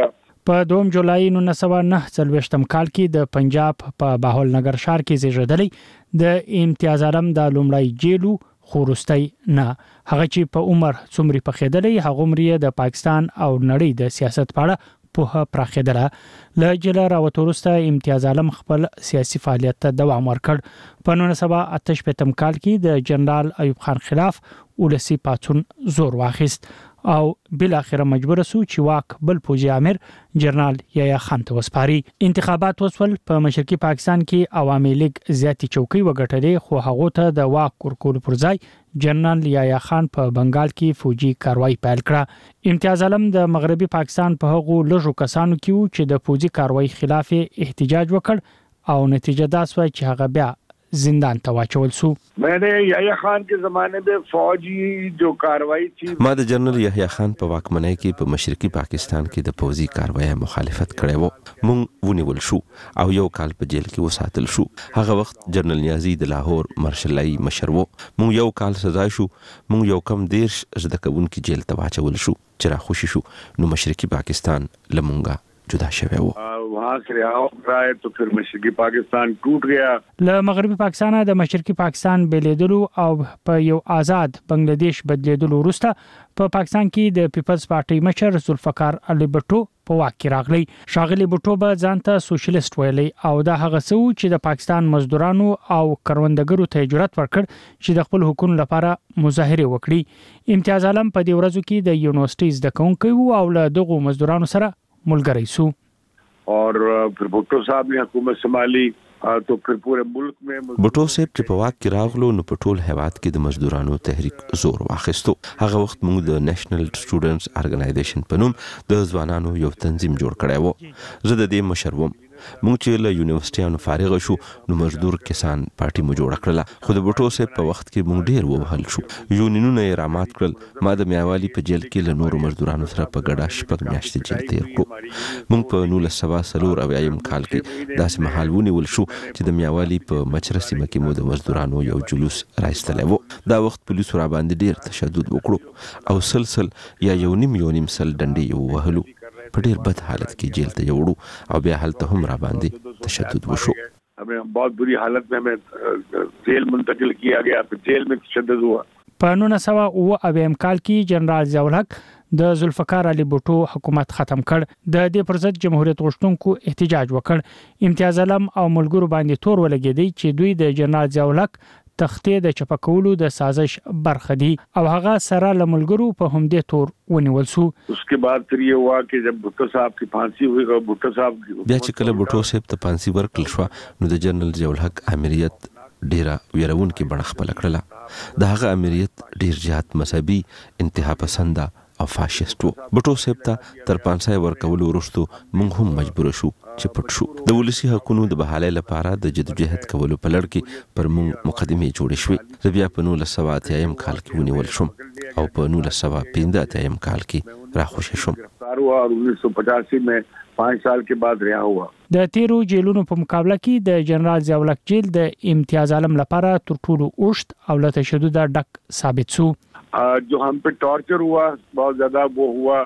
په دوم جولای نولس سوه نه څلوېښتم کال کې د پنجاب په باهول نگر ښار کې زیږېدلی د امتیاز عالم د لومړی جیلو خورستۍ نه هغه چې په عمر څومره پخېدلې هغه عمر د پاکستان او نړۍ د سیاست په اړه په پراخېدله له جلا راوتو وروسته امتیاز عالم خپل سیاسي فعالیت ته دوام ورکړ په نولس سوه اته شپېتم کال کې د جنرال ایوب خان خلاف ولسی پاڅون زور واخیست او بل اخر مجبور سو چې واک بل پوځي امیر جنرال یحیی خان ته وسپاري. انتخابات وسول په مشرقي پاکستان کې عوامي لیگ زیاتې چوکۍ وګټلې خو هغه ته د واک ورکول پر ځای جنرال یحیی خان په بنگال کې فوجي کاروایی پیل کړه. امتیاز عالم د مغربي پاکستان په هغو لږو کسانو کې و چې د فوجي کاروایی خلاف احتجاج وکړ او نتیجه دا شوه چې هغه بیا زندان ته واچول سو. میں نے یحیی خان کے زمانے میں فوجی جو کاروائی تھی ما د جنرال یحیی خان په واکمنۍ کې په مشرقي پاکستان کې د فوجي کاروایی مخالفت کړی وو. مونږ ونیول شو او یو کال په جیل کې وساتل شو. هغه وخت جنرال نیازی د لاهور مارشلای مشر وو. مونږ یو کال سزا شو. مونږ یو کم دیرش زده کوونکي جیل ته واچول شو. چې را خوشی شو نو مشرقي پاکستان لمونګه جدا شوی وو. وہاں سے رہا ہے تو پھر مشرقی پاکستان ټوټ گیا. له مغربي پاکستان د مشرقي پاکستان بلیدلو او په یو آزاد بنگلاديش بدلیدلو وروسته په پاکستان کې د پیپلز پارټي مشر ذوالفقار علي بټو په واک کې راغلی. شاغلي بټو به ځانته سوشلیست ویلي او دا هغه څه و چې د پاکستان مزدورانو او کروندګرو ته جرأت ورکړ چې د خپل حکومت لپاره مظاهره وکړي. امتیاز عالم په دې ورځو کې د یونیورسيټي زده کوونکي وو او له دغو مزدورانو سره ملګری سو. اور پھر بھٹو صاحب نے حکومت سنبھالی تو پھر پورے ملک میں بټو صاحب چې په واک کې راغلو نو په ټول هیواد کې د مزدورانو تحریک زور واخیستو. هغه وخت موږ د نېشنل سټوډنټس ارګنایزیشن په نوم د ځوانانو یو تنظیم جوړ کړی وو. زه د دې مشر وم. موږ چې له یونیورسيټیانو فارغ شو نو مزدور کسان پارټي مو جوړ کړله. خو د بټو صاحب په وخت کې موږ ډیر ووهل شو. یونینونه یې رامات کړل. ما د میاوالي په جیل کې له نورو مزدورانو سره په ګډه شپږ میاشتې جیل تیر کړو. موږ په نولس سوه څلور اویایم کال کې داسې مهال ونیول شو چې د میاوالي په مچره سیمه کې مو د مزدورانو یو جلوس راایستلی و. دا وخت پولیسو را باندې ډیر تشدد وکړو او سلسل یا یو نیم یو نیم سل ډنډې یې ووهلو. په ډیر بد حالت کې جیل ته یوړو او بیا هلته هم را باندې تشدد وشو. ہمیں بہت بری حالت میں ہمیں جیل منتقل کیا گیا. جیل میں تشدد ہوا. په نولس سوه اوه اویایم کال کې جنرال ضیاء الحق د ذوالفقار علي بټو حکومت ختم کړ. د دې پر ضد جمهوریت غوښتونکو احتجاج وکړ. امتیاز عالم او ملګرو باندې تور ولګېدی چې دوی د جنرال ضیاء الحق تختې د چپکولو د سازش برخه دي او هغه سره له ملګرو په همدې تور ونیول سو. اس کے بعد پھر یہ ہوا کہ جب بھٹو صاحب کی پھانسی ہوئی اور بھٹو صاحب بیا چې کله بټو صاحب ته پھانسی ورکړل شو نو د جنرال ضیاء الحق امریت ډیره ویرونکې بڼه خپله کړله. د هغه امریت ډیر زیات مذهبي انتها پسنده او فاشیست وو. بټو صاحب ته تر پانسای ورکولو وروسته موږ هم مجبور شو چې پټ شو. د ولسی حقوقو د بحالۍ لپاره د جدوجہد کولو په لړ کې پر موږ مقدمې جوړې شوې. زه بیا په نولس سوه اتیایم کال کې ونیول شوم او په نولس سوه پنځه اتیایم کال کې راخوشي شوم. اور انیس سو پچاسی میں پانچ سال کے بعد رہا ہوا. د تیرو جیلونو په مقابله کې د جنرال ضیاء الحق جیل د امتیاز عالم لپاره تر ټولو اوږد او له تشدد ډک ثابت سو. جو ہم پہ ٹارچر ہوا بہت زیادہ وہ ہوا.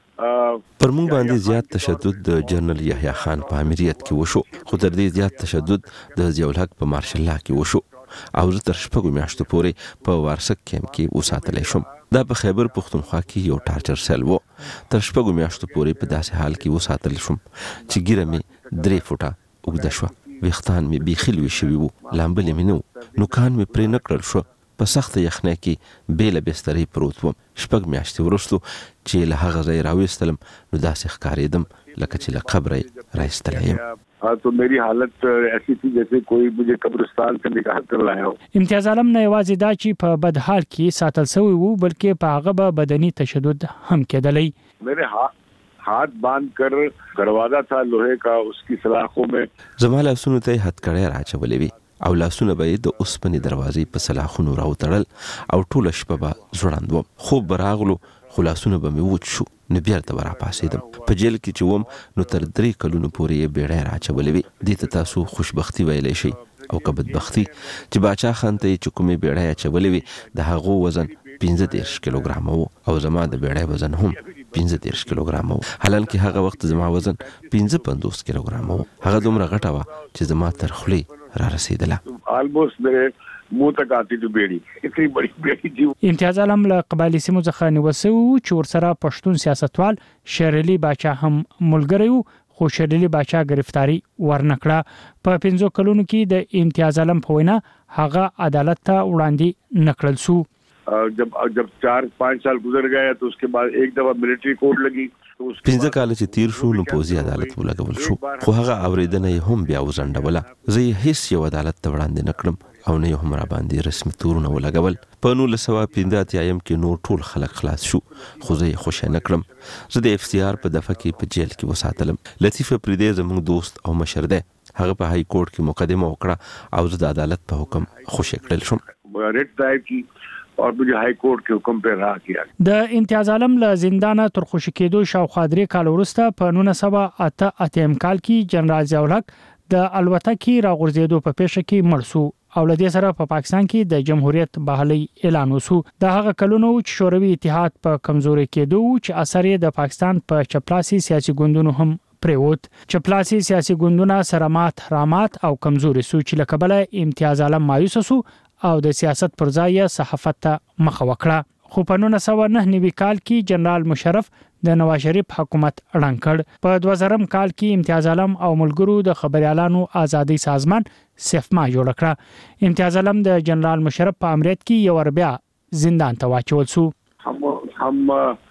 پر موږ باندې زیات تشدد د جنرال یحیی خان په امریت کې وشو. خو تر دې زیات تشدد د ضیاء الحق په مارشل لا کې وشو او زه تر شپږو میاشتو پورې په وارسک کیمپ کې وساتلی شوم. دا په خیبر پختونخوا کې یو ټارچر سیل و. تر شپږو میاشتو پورې په داسې حال کې وساتل شوم چې ګیره مې درې فوټه اوږده شوه. ویښتان مې بیخي لوی شوي وو. لامبلې مې نه و. نوکان مې پرې نه کړل شو. په سخته یخنۍ کې بېله بسترې پروت وم. شپږ میاشتې وروستو چې له هغه ځای راویستلم نو داسې ښکارېدم لکه چې له قبره یې راایستلی یم. تو میری حالت ایسی تھی جیسے کوئی مجھے قبرستان سے نکال کر لایا ہو. امتیاز عالم نه یوازې دا چې په بد حال کې ساتل شوی وو بلکې په هغه به بدني تشدد هم کېدلی. میرے ہاتھ باندھ کر دروازہ تھا لوہے کا اس کی سلاخوں میں. زما لاسونو ته یې هتکړۍ راچولې وي او لاسونه به یې د اوسپنې دروازې په سلاخونو راوتړل او ټوله شپه به ځوړند وم. خوب به راغلو خو لاسونه به مې وچ شو. نو بیرته به راپاڅېدم. په جیل کې چې وم نو تر درې کلونو پورې یې بیړۍ راچولې وي. دې ته تاسو خوشبختي ویلی شئ او که بدبختي چې باچا خان ته یې چې کومې بیړۍ اچولې وي د هغو وزن پنځه دېرش کیلوګرامه و او زما د بیړۍ وزن هم پنځه دېرش کیلوګرام وو، حالانکه هغه وخت زما وزن پنځه پنځوس کیلوګرام وو. هغه دومره غټه وه چې زما تر خولې را رسېدله. آلموست میرے مو تک آتی تو بیڑی اتنی بڑی بیڑی تھی. امتیاز عالم له قبایلي سیمو څخه نیول شوی و چې ورسره پښتون سیاستوال شیر علي باچا هم ملګری و، خو شیر علي باچا گرفتاری ورنکړه. په پنځو کلونو کې د امتیاز عالم په وینا هغه عدالت ته وړاندې نکړل شو. جب جب چار پانچ سال گزر گئے تو اس کے بعد ایک دفعہ ملٹری کورٹ لگی. پنځه کال چې تیر شو نو پوځي عدالت ولګول شو، خو هغه اوریدنه هم بیا وزنډوله. زه هیڅ یو عدالت ته وړاندې نکړم او نه هم را باندې رسمي تورونه ولګول. په نولس سوه پنځه اتیایم کې نور ټول خلک خلاص شو، خو زه یې خوشی نه کړم. زه د اف سی آر په دفعه کې په جیل کې وساتلم. لطیف افریدی زموږ دوست او مشر دی، هغه په های کورټ کې مقدمه وکړه او زه د عدالت په حکم خوشی کړل شوم. ریټ ټایپ کی اور مجھے ہائی کورٹ کے حکم پہ رہا کیا. د امتیاز عالم له زندانه تر خوشی کېدو شاوخوا درې کال وروسته په نولس سوه اته اتیم کال کې جنرال ضیاء الحق د الوتکې راغورځېدو په پیښه کې مړ شو او له دې سره په پاکستان کې د جمهوریت بحالي اعلان وشو. د هغه کلونو چې شوروي اتحاد په کمزوري کېدو چې اثر یې د پاکستان په چپلاسي سیاسي ګوندونو هم پریوت. چپلاسي سیاسي ګوندونه سرمات رامات او کمزوري سو چې له کبله امتیاز عالم مایوس شو او د سیاست پر ځای صحافت ته مخه وکړه. خو په نولس سوه نهه نوي کال کې جنرال مشرف د نواز شریف حکومت ړنګ کړ. په دوه زرم کال کې امتیاز عالم او ملګرو د خبريالانو ازادي سازمان سفما جوړ کړ. امتیاز عالم د جنرال مشرف په امریت کې یو وربیا زندان ته واچول شو. هم هم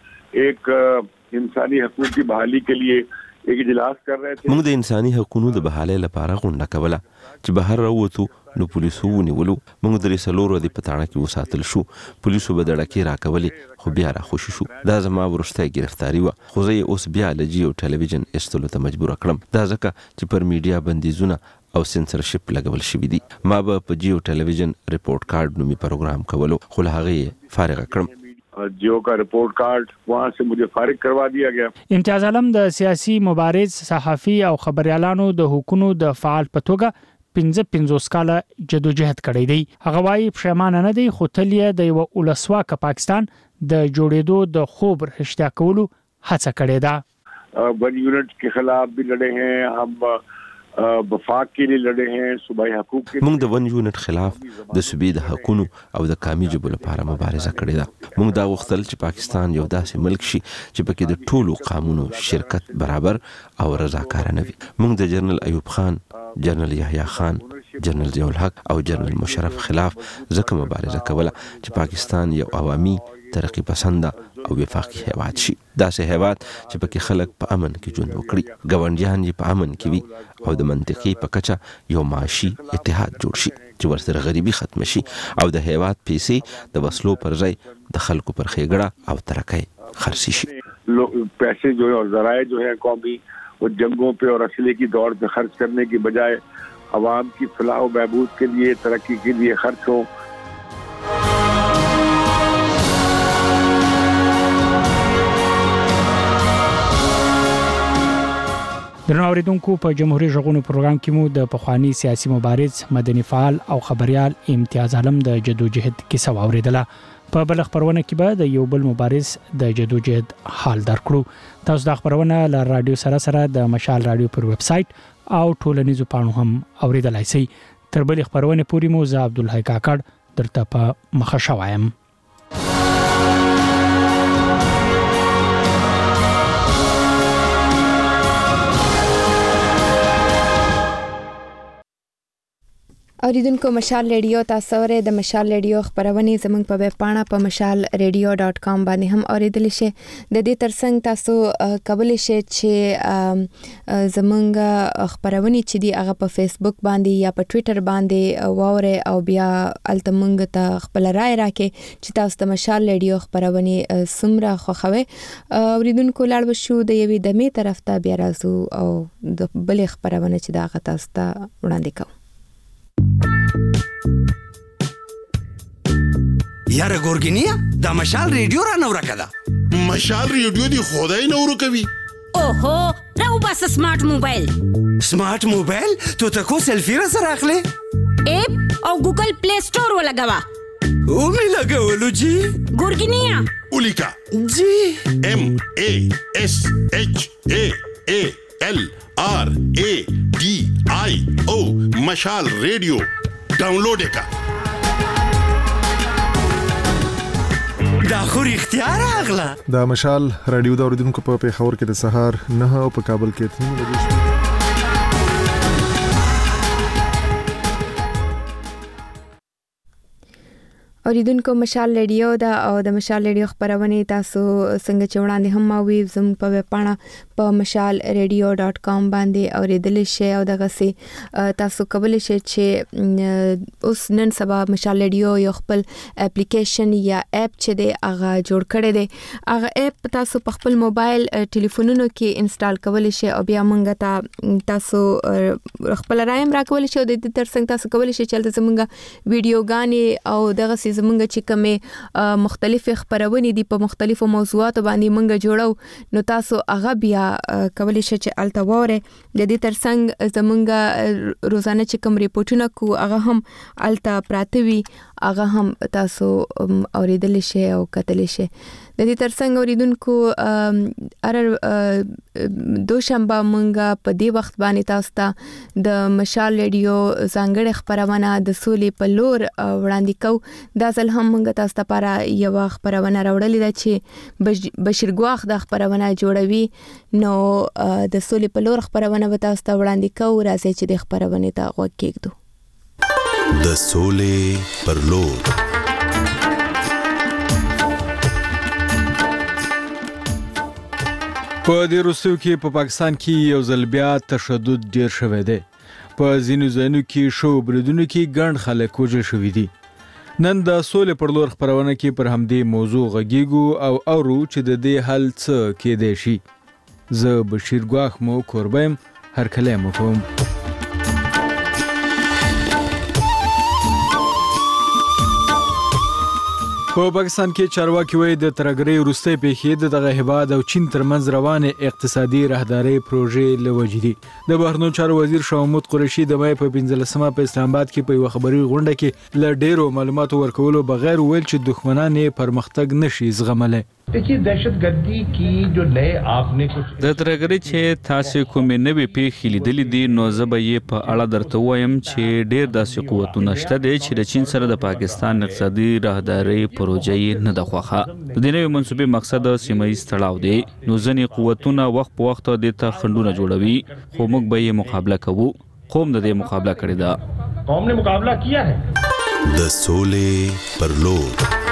ایک انساني حقوق کی بحالی کے لیے ایک اجلاس کر رہے تھے. موږ د انساني حقوقو د بحالۍ لپاره غونډه کوله چې بهر راووتو نو پولیسو ونیولو. موږ درې څلورو د پټاڼه کې وساتل شو. پولیسو به دړکې راکولې خو بیا را خوشي شو. دا زما وروستی گرفتاری وه، خو زه یې اوس بیا له جیو ټلویزیون ایستلو ته مجبوره کړم. دا ځکه چې پر میډیا بندیزونه او سنسرشپ لګول شوي دي. ما به په جیو ټلویزیون ریپورت کارډ نومي پروګرام کولو، خو له هغې یې فارغه کړم. جیو کا رپورٹ کارڈ وہاں سے مجھے فارغ کروا دیا گیا. امتیاز عالم د سیاسي مبارز، صحافي او خبريالانو د حقوقو د فعال په توګه پنځه پنځوس کاله جدوجہد کړی دی. هغه وايي پښیمانه نه دی، خو تل یې د یو ولسواک پاکستان د جوړېدو د خوب رښتیا کولو هڅه کړې ده. ون یونٹ کے خلاف بھی لڑے ہیں، ہم وفاق کے لیے لڑے ہیں، صوبائی حقوق کے. موږ د ون یونټ خلاف د صوبې د حقوقو او د قامي ژبو لپاره مبارزه کړې ده. موږ دا غوښتل چې پاکستان یو داسې ملک شي چې پکې د ټولو قانونو شرکت برابر او رضاکارانه وي. موږ د جنرال ایوب خان، جنرال یحیی خان، جنرال ضیاء الحق او جنرال مشرف خلاف ځکه مبارزه کوله چې پاکستان یو عوامي، ترقی پسنده او وفاقي هیواد شي. داسې هیواد چې پکې خلک په امن کې ژوند وکړي، ګاونډیان یې په امن کې وي او د منطقي په کچه یو معاشي اتحاد جوړ شي چې ورسره غریبي ختم شي او د هیواد پیسې د وسلو پر ځای د خلکو پر ښېګړه او ترقۍ خرڅ شي. پیسے جو ہے اور ذرائع جو ہے قومی وہ جنگوں پہ اور اسلحے کی دوڑ پہ خرچ کرنے کی بجائے عوام کی فلاح و بہبود کے لیے، ترقی کے لیے خرچ ہو. درنو اوریدونکو، په جمهوریت غږونو پروګرام کې مو د پخوانی سیاسي مبارز، مدني فعال او خبريال امتیاز عالم د جدوجہد کیسه واوریدله. په بل خبرونه کې به د یو بل مبارز د جدوجہد حال درکړو. تاسو د خبرونه له رادیو سره سره د مشال رادیو پر ویب سټ او ټولنیزو پاڼو هم اوریدلای شئ. تر بل خبرونه پوری مو زه عبدالحی کاکړ درته په مخه شوایم. اوریدونکو، مشال ریډیو تاسو ورې د مشال ریډیو خبرونه زموږ په ویب پاڼه په مشال ریډیو ډاٹ کام باندې هم اوریدل شي. د دې ترڅنګ تاسو کولی شئ چې زموږ خبرونه چې دی هغه په فیسبوک باندې یا په ټوئیټر باندې ووري او بیا التمنګ ته خپل رائے راکې چې تاسو د مشال ریډیو خبرونه سمره خوښوي. اوریدونکو، لاړ وشو د یوې دمې طرف ته بیا راځو او د بل خبرونه چې دا غته تاسو ته وړاندې کوم. یاره ګورګینیا، دا مشال ریډیو را نو راکده. مشال ریډیو دی خدای نو ورکوي. اوهو، راو بس سمارټ موبایل. سمارټ موبایل تو ته کو سیلفی را سره اخلي؟ اپ او ګوګل پلی سٹور ولګوا. او می لګولو جی. ګورګینیا، उलिका जी M A S H A A L R A D I O Mashaal radio download का دا خو رښتیا راغله. دا مشال رادیو د اوریدونکو په پیښور کې د سهار نه او په کابل کې اته بجې شوه. اوریدونکو مشال ریډیو دا او د مشال ریډیو خبرونه تاسو څنګه چوڼاندې هم ما وی زم په وپاڼه په مشال ریډیو ډاٹ کام باندې اوریدل شي او دغه سي تاسو کولی شئ چې اوس نن سبا مشال ریډیو یو خپل اپلیکیشن یا اپ چې دی هغه جوړ کړی دی. هغه اپ تاسو په خپل موبایل ټلیفونونو کې انسټال کولی شئ او بیا مونږ ته تاسو خپل رایم راکولی شئ او د دې ترڅنګ تاسو کولی شئ چې زمونږ ویډیوګانې او دغه سي زمونږ چې کومه مختلف خبرونه دي په مختلفو موضوعاتو باندې مونږ جوړو نو تاسو هغه بیا کولی شئ چې الته وره د دې ترڅنګ زمونږ روزانه چې کوم ریپورتونه کو هغه هم الته پراته وي هغه هم تاسو اوریدل شئ او کتل شئ. د دې ترڅنګ اوریدونکو ار دوشنبه مونږه په دې وخت باندې تاسو ته د مشال ریډیو ځانګړي خبرونه د سولې په لور وړاندې کو. دا ځل هم مونږ تاسو ته لپاره یو خبرونه راوړلې ده چې بشیر ګواخ د خبرونه جوړوي نو د سولې په لور خبرونه به تاسو ته وړاندې کو. راځي چې د خبرونه ته غوږ کېږدو. د سولې پر لور په دې روسو کې په پاکستان کې یو ځل بیا تشدد ډیر شوی دی. په ځینو ځایونو کې شو بریدونو کې ګڼ خلک وژل شوي دي. نن د سولې پر لور خبرونه کې پر همدې موضوع غږیږو او اورو چې د دې حل څه کېدای شي. زه بشیر ګواخ مو کوربم هر کله مو کوم. په پاکستان کې چارواکي وایي د ترګرۍ وروستۍ پیښې د دغه هیواد او چین ترمنځ روانه اقتصادي راهداري پروژې لوجې دي. د بهرنیو چارو وزیر شاه محمود قریشي د مای په پنځلسمه په اسلام آباد کې په یو خبري غونډه کې ل ډیرو معلوماتو ورکولو بغیر ویل چې دښمنان یې پرمختګ نشي زغملای. देखिए दहशतगर्दी की जो नए आपने कुछ د ترګری چې تاسو کومې نوې پیښې لیدلې دي نو زه به یې په اړه درته وایم چې ډېر داسې قوتونه شته دي چې د چین سره د پاکستان اقتصادي راهداري پروژې نه د خوخه د دې نوې منسوبې مقصد سیمه ییز تړاو دی. نو ځنې قوتونه وخت په وخت د ته خندونه جوړوي خو موږ به یې مقابله کوو. قوم د دې مقابله کړې ده. قوم نے مقابله کیا ہے. د سولې پر لور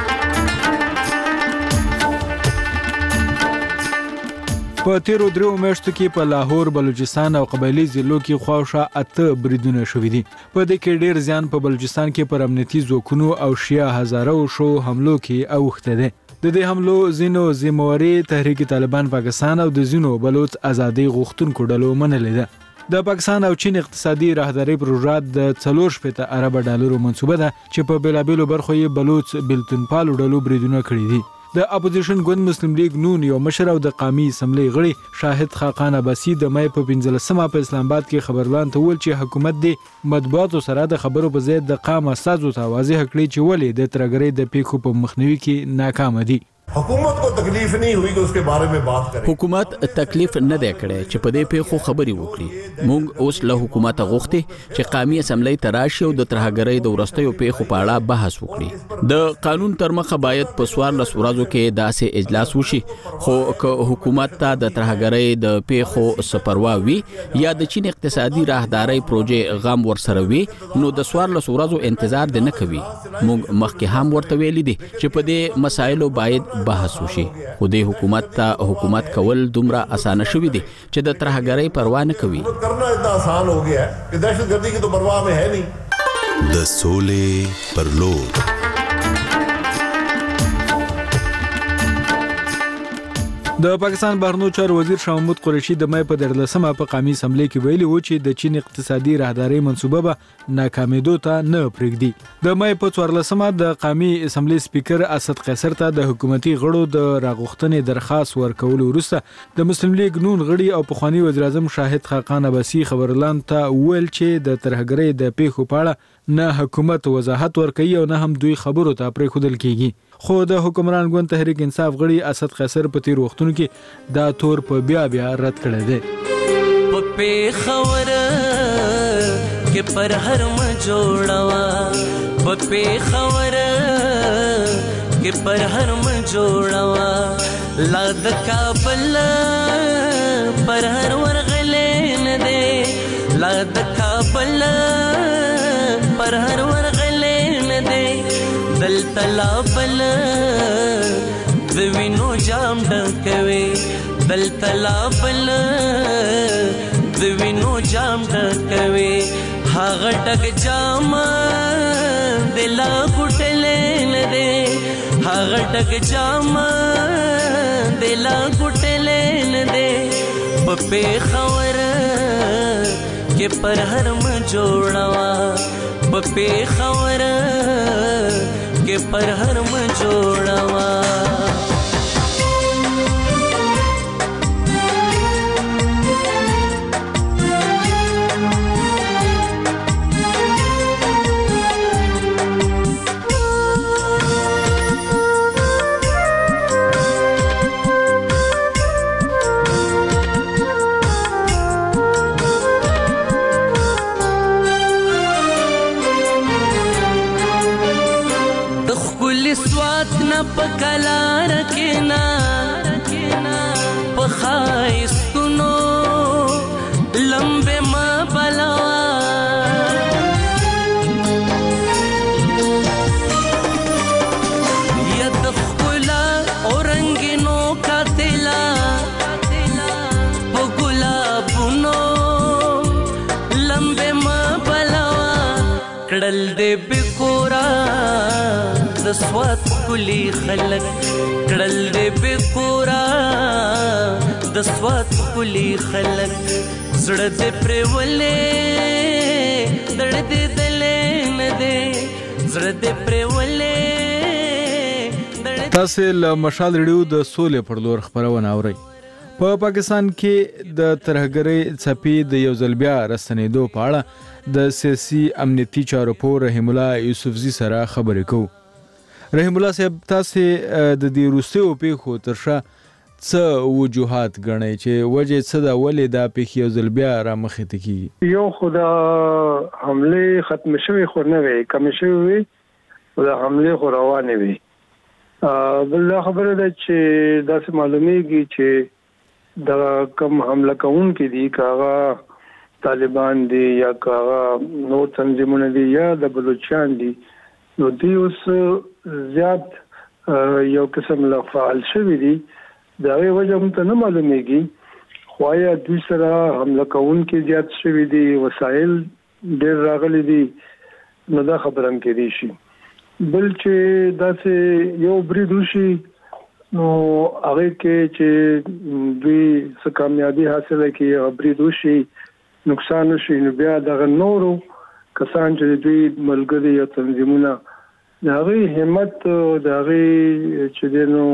په تیرو درو میاشتو کې په لاهور، بلوچستان او قبایلی ضلعو کې خواوشا اته بریدونه شوي دي. په دې کې ډیر زیان په بلوچستان کې پر امنیتي ځواکونو او شیا هزارو شو حملو کې اوخته ده. د دې حملو زینو ذمہواری تحریک طالبان پاکستان او د زینو بلوچ ازادي غوښتونکو ډلو منلې ده. د پاکستان او چین اقتصادي راهداري پروژه د څلور شپږ ارب ډالرو منسوبه ده چې په بیلابیلو برخو یې بلوچ بلتون پالو ډلو بریدونه کړي دي. د اپوزیشن ګوند مسلم لیگ نون یو مشر او د قومي اسمبلی غړي شاهد خاقان عباسی د مای په پنځلسمه په اسلام آباد کې خبرلان ته ول چې حکومت د مطبوعاتو سره د خبرو په ضد د قام اساسو ته واضح کړی چې ولې د ترګری د پیښو په مخنیوي کې ناکام دي. हुकूमत को तकलीफ नहीं हुई कि उसके बारे में बात करें. حکومت تکلیف نه دی کړی چې په دې پیښو خبري وکړي. موږ اوس له حکومت غوښتي چې قومي اسمبلی تراشي او د ترهګرۍ د ورستیو پیښو په اړه بحث وکړي. د قانون تر مخه باید په سوار لس ورځو کې داسې اجلاس وشي خو که حکومت ته د ترهګرۍ د پیښو سپروا وي یا د چین اقتصادي راهداري پروژې غم ورسره وي نو د سوار لس ورځو انتظار دی نه کوي. موږ مخکې هم ورته ویلي دي چې په دې مسایلو باید بحث وشي خو د حکومت ته حکومت کول دومره اسانه شوی دی چې د ترهګرۍ پروا نه کوي. करना इतना आसान हो गया है कि दहशतगर्दी की तो परवाह में है नहीं. د سولې پر لور د پاکستان بهرنیو چارو وزیر شاه محمود قریشي د مای په درلسمه په قومي اسمبلی کې ویلي و چې د چین اقتصادي راهداري منسوبه به ناکامېدو ته نه پرېږدي. د مای په څوارلسمه د قومي اسمبلی سپیکر اسد قیصر ته د حکومتي غړو د راغوښتنې درخواست ورکولو وروسته د مسلم لیگ نون غړي او پخوانی وزیر اعظم شاهد خاقان عباسی خبرلان ته ویل چې د ترهګرۍ د پیښو په اړه نه حکومت وضاحت ورکوي او نه هم دوی خبرو ته پرېښودل کیږي. خو د حکمران ګوند تحریک انصاف غړي اسد قیصر په تیر وختونو کې دا تور په بیا بیا رد کړی دی. په خبر کې پر هر م جوړوا په خبر کې پر هر م جوړوا لا د کابل پر هر ورغلې نه دی لا د کابل پر هر ورغلې نه دی دل تلا بل د وینو جام ډکوي دل تلا بل د وینو جام ډکوي هغه ټک جام دلا ګټلې نه دی هغه ټک جام دلا ګټلې نه دی په خبر کې پر هر م جوړوا په خبر کې پر هر م جوړوا پکلا رکنا پخایستونو لمبه ما بلوا ید خلا اورنگینو کاتلا پګلابونو لمبه ما بلوا کړل دې بکورا د سوات کلی خلک کړل دې بکورا د سوات کلی خلک زړه دې پرولې دړ دې دلې نه دې زړه دې پرولې تاسو له مشال ریډیو د سولې پر لور خبرونه اورئ. په پاکستان کې د ترهګرۍ څپې د یو ځل بیا رسنیدو په اړه د سیاسي امنیتي چارو پوه رحیم الله یوسفزي سره خبرې کوو. رحیم الله صاحب تاسو د دې روسیو پیښو تر شا څه وجوهات ګڼئ چې وجه څه ده ولې دا پیښې یو ځل بیا رامخې ته کیږي؟ یو خو د حملې ختم شوې خو نه وي کم شوې وي او د حملې خو روانې وي. بل خبره ده چې داسې معلومیږي چې د کم حمله کوونکي دي کاغه طالبان دي یا کاغه نور تنظیمونه دي یا د بلوچستان دي نو دی اوس زیات یو قسم له فعال شوی دي دا یو وجه هم ته نه معلومیږي خو یا دوی سره حمله کوونکي زیات شوی دي وسایل ډېر راغلي دي نو دا خبره هم کېدی شي. بل چې داسې یو برید وشي نو هغه کې چې دوی څه کامیابی حاصله کړي او برید وشي نقصان وشي نو بیا دغه نورو کسان چې دوی ملګري یا تنظیمونه د هغې همت د هغې چې دی نو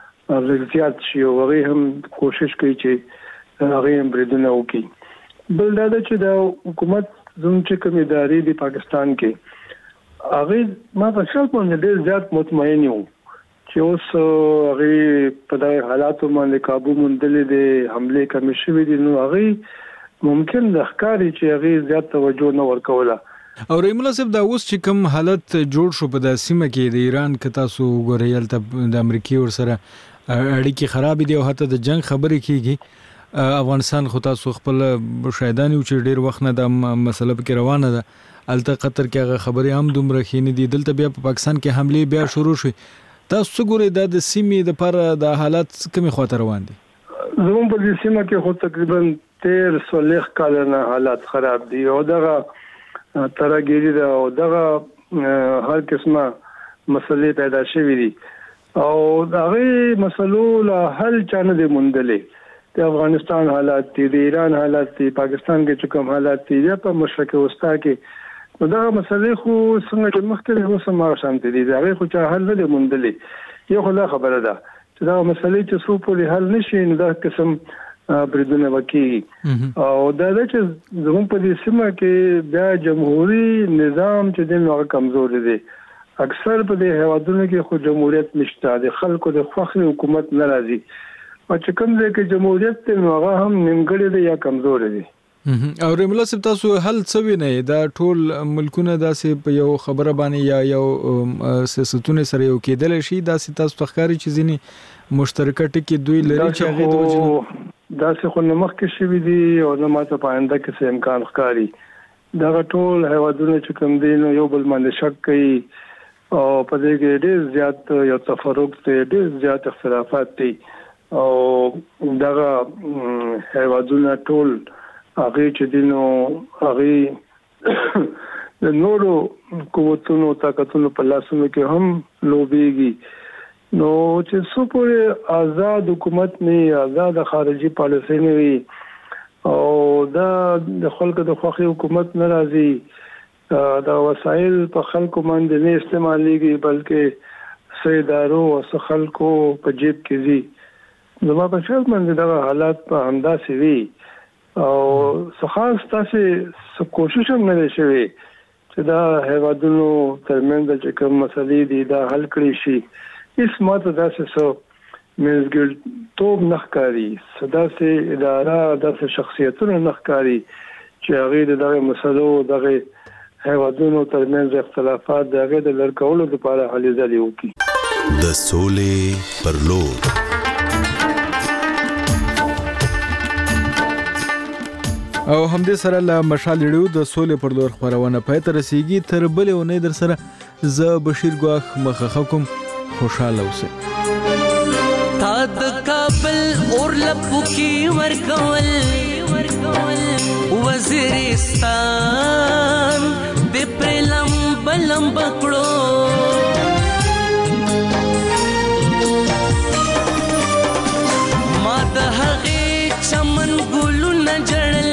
زیات شي او هغې هم کوشش کوي چې هغې هم بریدونه وکړي. بل دا ده چې د حکومت زموږ چې کوم ادارې دي پاکستان کې هغې ما په شک باندې ډېر زیات مطمئن یو چې اوس هغې په دغه حالاتو باندې قابو موندلې دي حملې کمې شوې دي نو هغې ممکن د ښکاري چې هغې زیات توجه نه ورکوله. او رحیم الله صاحب دا اوس چې کوم حالت جوړ شو په د سیمه کې د ایران که تاسو وګورئ هلته د امریکې ورسره اړیکې خرابې دي او حتی د جنګ خبرې کېږي. افغانستان خو تاسو خپل شاهدان یو چې ډېر وخت نه دا مسله پکې روانه ده هلته قطر کې هغه خبرې هم دومره ښې نه دي دلته بیا په پاکستان کې حملې بیا شروع شوې. تاسو څه ګورئ دا د سیمې دپاره د حالات کومې خواته روان دي؟ زموږ په دې سیمه کې خو تقریبا تیر څلوېښت کاله نه حالات خراب دي او دغه ترهګیري ده او دغه هر قسمه مسلې پیدا شوې دي او هغې مسلو له حل چا نه دی موندلی. د افغانستان حالات دي د ایران حالات دي پاکستان کې چې کوم حالات دي یا په مشرق وسطا کې نو دغه مسلې خو څنګه چې مخکې اوس هم هغه شانتې دي د هغې خو چا حل نه دی موندلی. یو خو دا خبره ده چې دغه مسلې چې څو پورې حل نه شي نو دا قسم بریدونه وکړي او دا ده چې زموږ په دې سیمه کې بیا جمهوري نظام چې دی نو هغه کمزوري دی اکثر په دې هوادونو کې خو جمهوریت نشته، د خلکو د خوښي حکومت نه راځي، او چې کوم ځای کې جمهوریت ته نو هغه هم نیمګړی دی یا کمزور دی. او رملا سب تاسو هل څه وینئ دا ټول ملکونه داسې په یو خبره باندې یا یو سیاستونه سره یو کېدل شي، داسې تاسو تخکاری چې ځینی مشترکه ټکي دوی لري چې هغه د وجه داسې خو نه مخکې شوي دي او نه ماته په آینده کې څه امکان ښکاري. دغه ټول هیوادونه چې کوم دي نو یو بل باندې شک کوي او په دې کې ډېر زیات یو تفرق دی، ډېر زیات اختلافات دي او دغه هیوادونه ټول هغه چې دینو هغه د نورو قوتونو طاقتونو په لاسونو کې هم لوبيږي. نو چې څو پورې آزاد حکومت نه آزاد خارجي پالیسي نه وي او دا د خلکو د خوخي حکومت نه راځي، دا وسایل په خلکو باندې نه استعماليږي بلکې سیدارو او خلکو په جیب کې دي. زما په شک باندې دا حالات په همداسې وي او څخه تاسو کوشش هم نه شوي چې دا هیوادونو ترمنځ چې کوم مسلې دي دا حل کړي شي. اس ماته داسې سو منځګړ توب نخکاری داسې اداره داسې شخصیتونه نخکاری چې هغه دغه مسلو دغه هیوادونو ترمنځ اختلافات دغه د لړکولو لپاره هلې ځلې وکړي. د سولې پر لور او همدې سره له مشال ریډیو د سولې پر لور خبرونه پای ته رسیږي. تر بلې ونې در سره زه بشیر ګواخ مخه کوم، خوشاله اوسئ. تا د کابل اور لپو کی ورکول وزیرستان د پرلم بلم بکړو ما د هغې چمن ګلونه جړل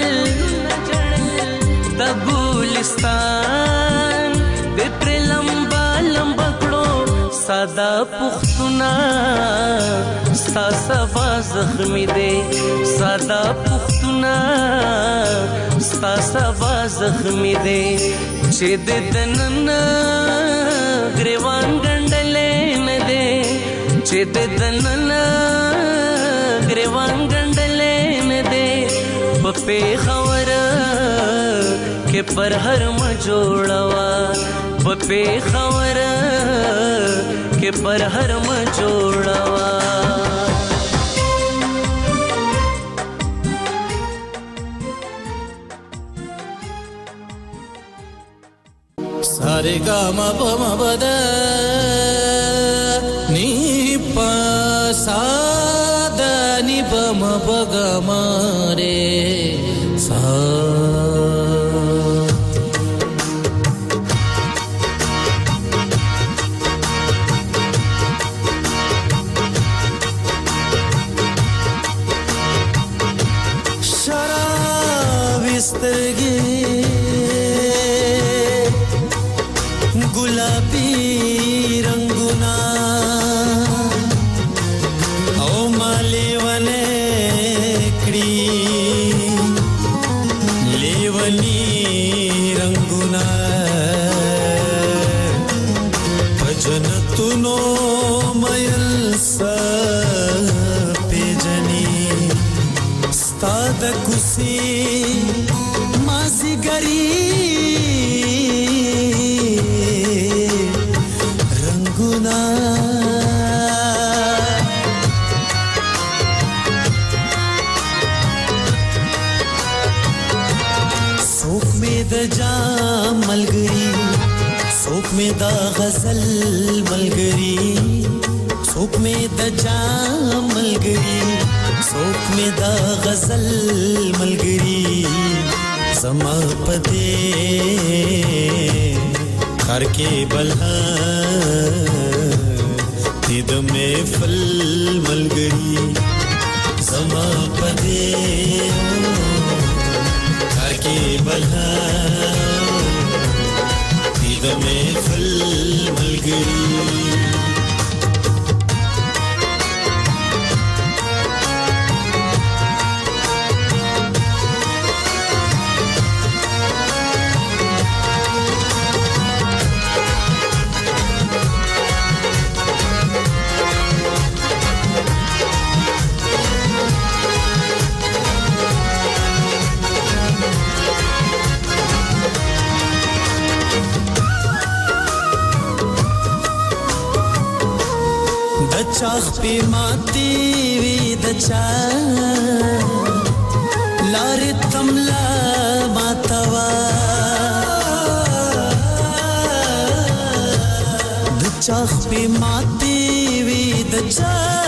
د ګلستان د پرلم بلم بکړو ساده پختونه ستا سبا زخمی دی، ساده پختونه ستا سبا زخمی دی چې د دنن گریوان ګنډلې نه دی، چې د دنن گریوان ګنډلې نه دی په پیښور کې پر هر ما جوړوا په پیښور کې پر هر ما جوړوا. सारे गा मा प म प द नि प सा द नि प म प ग म रे सा. शराबी स्तरगी गुलाबी रंगुना ओ मालेवने कड़ी लेवनी रंगुना भजन तुनो मयल सा पेजनी स्ताद कुसी मासी गरी मलगरी सोप में दा गजल मलगरी सोप में द जाम मलगरी सोप में दा गजल मलगरी समा पदे कर के बल्हा तिद में फल मलगरी समा पदे कर के बल्हा में फल मलगरी. چاخ پی ماتی وی د چا لار تملا ماتوا د چاخ پی ماتی وی د چا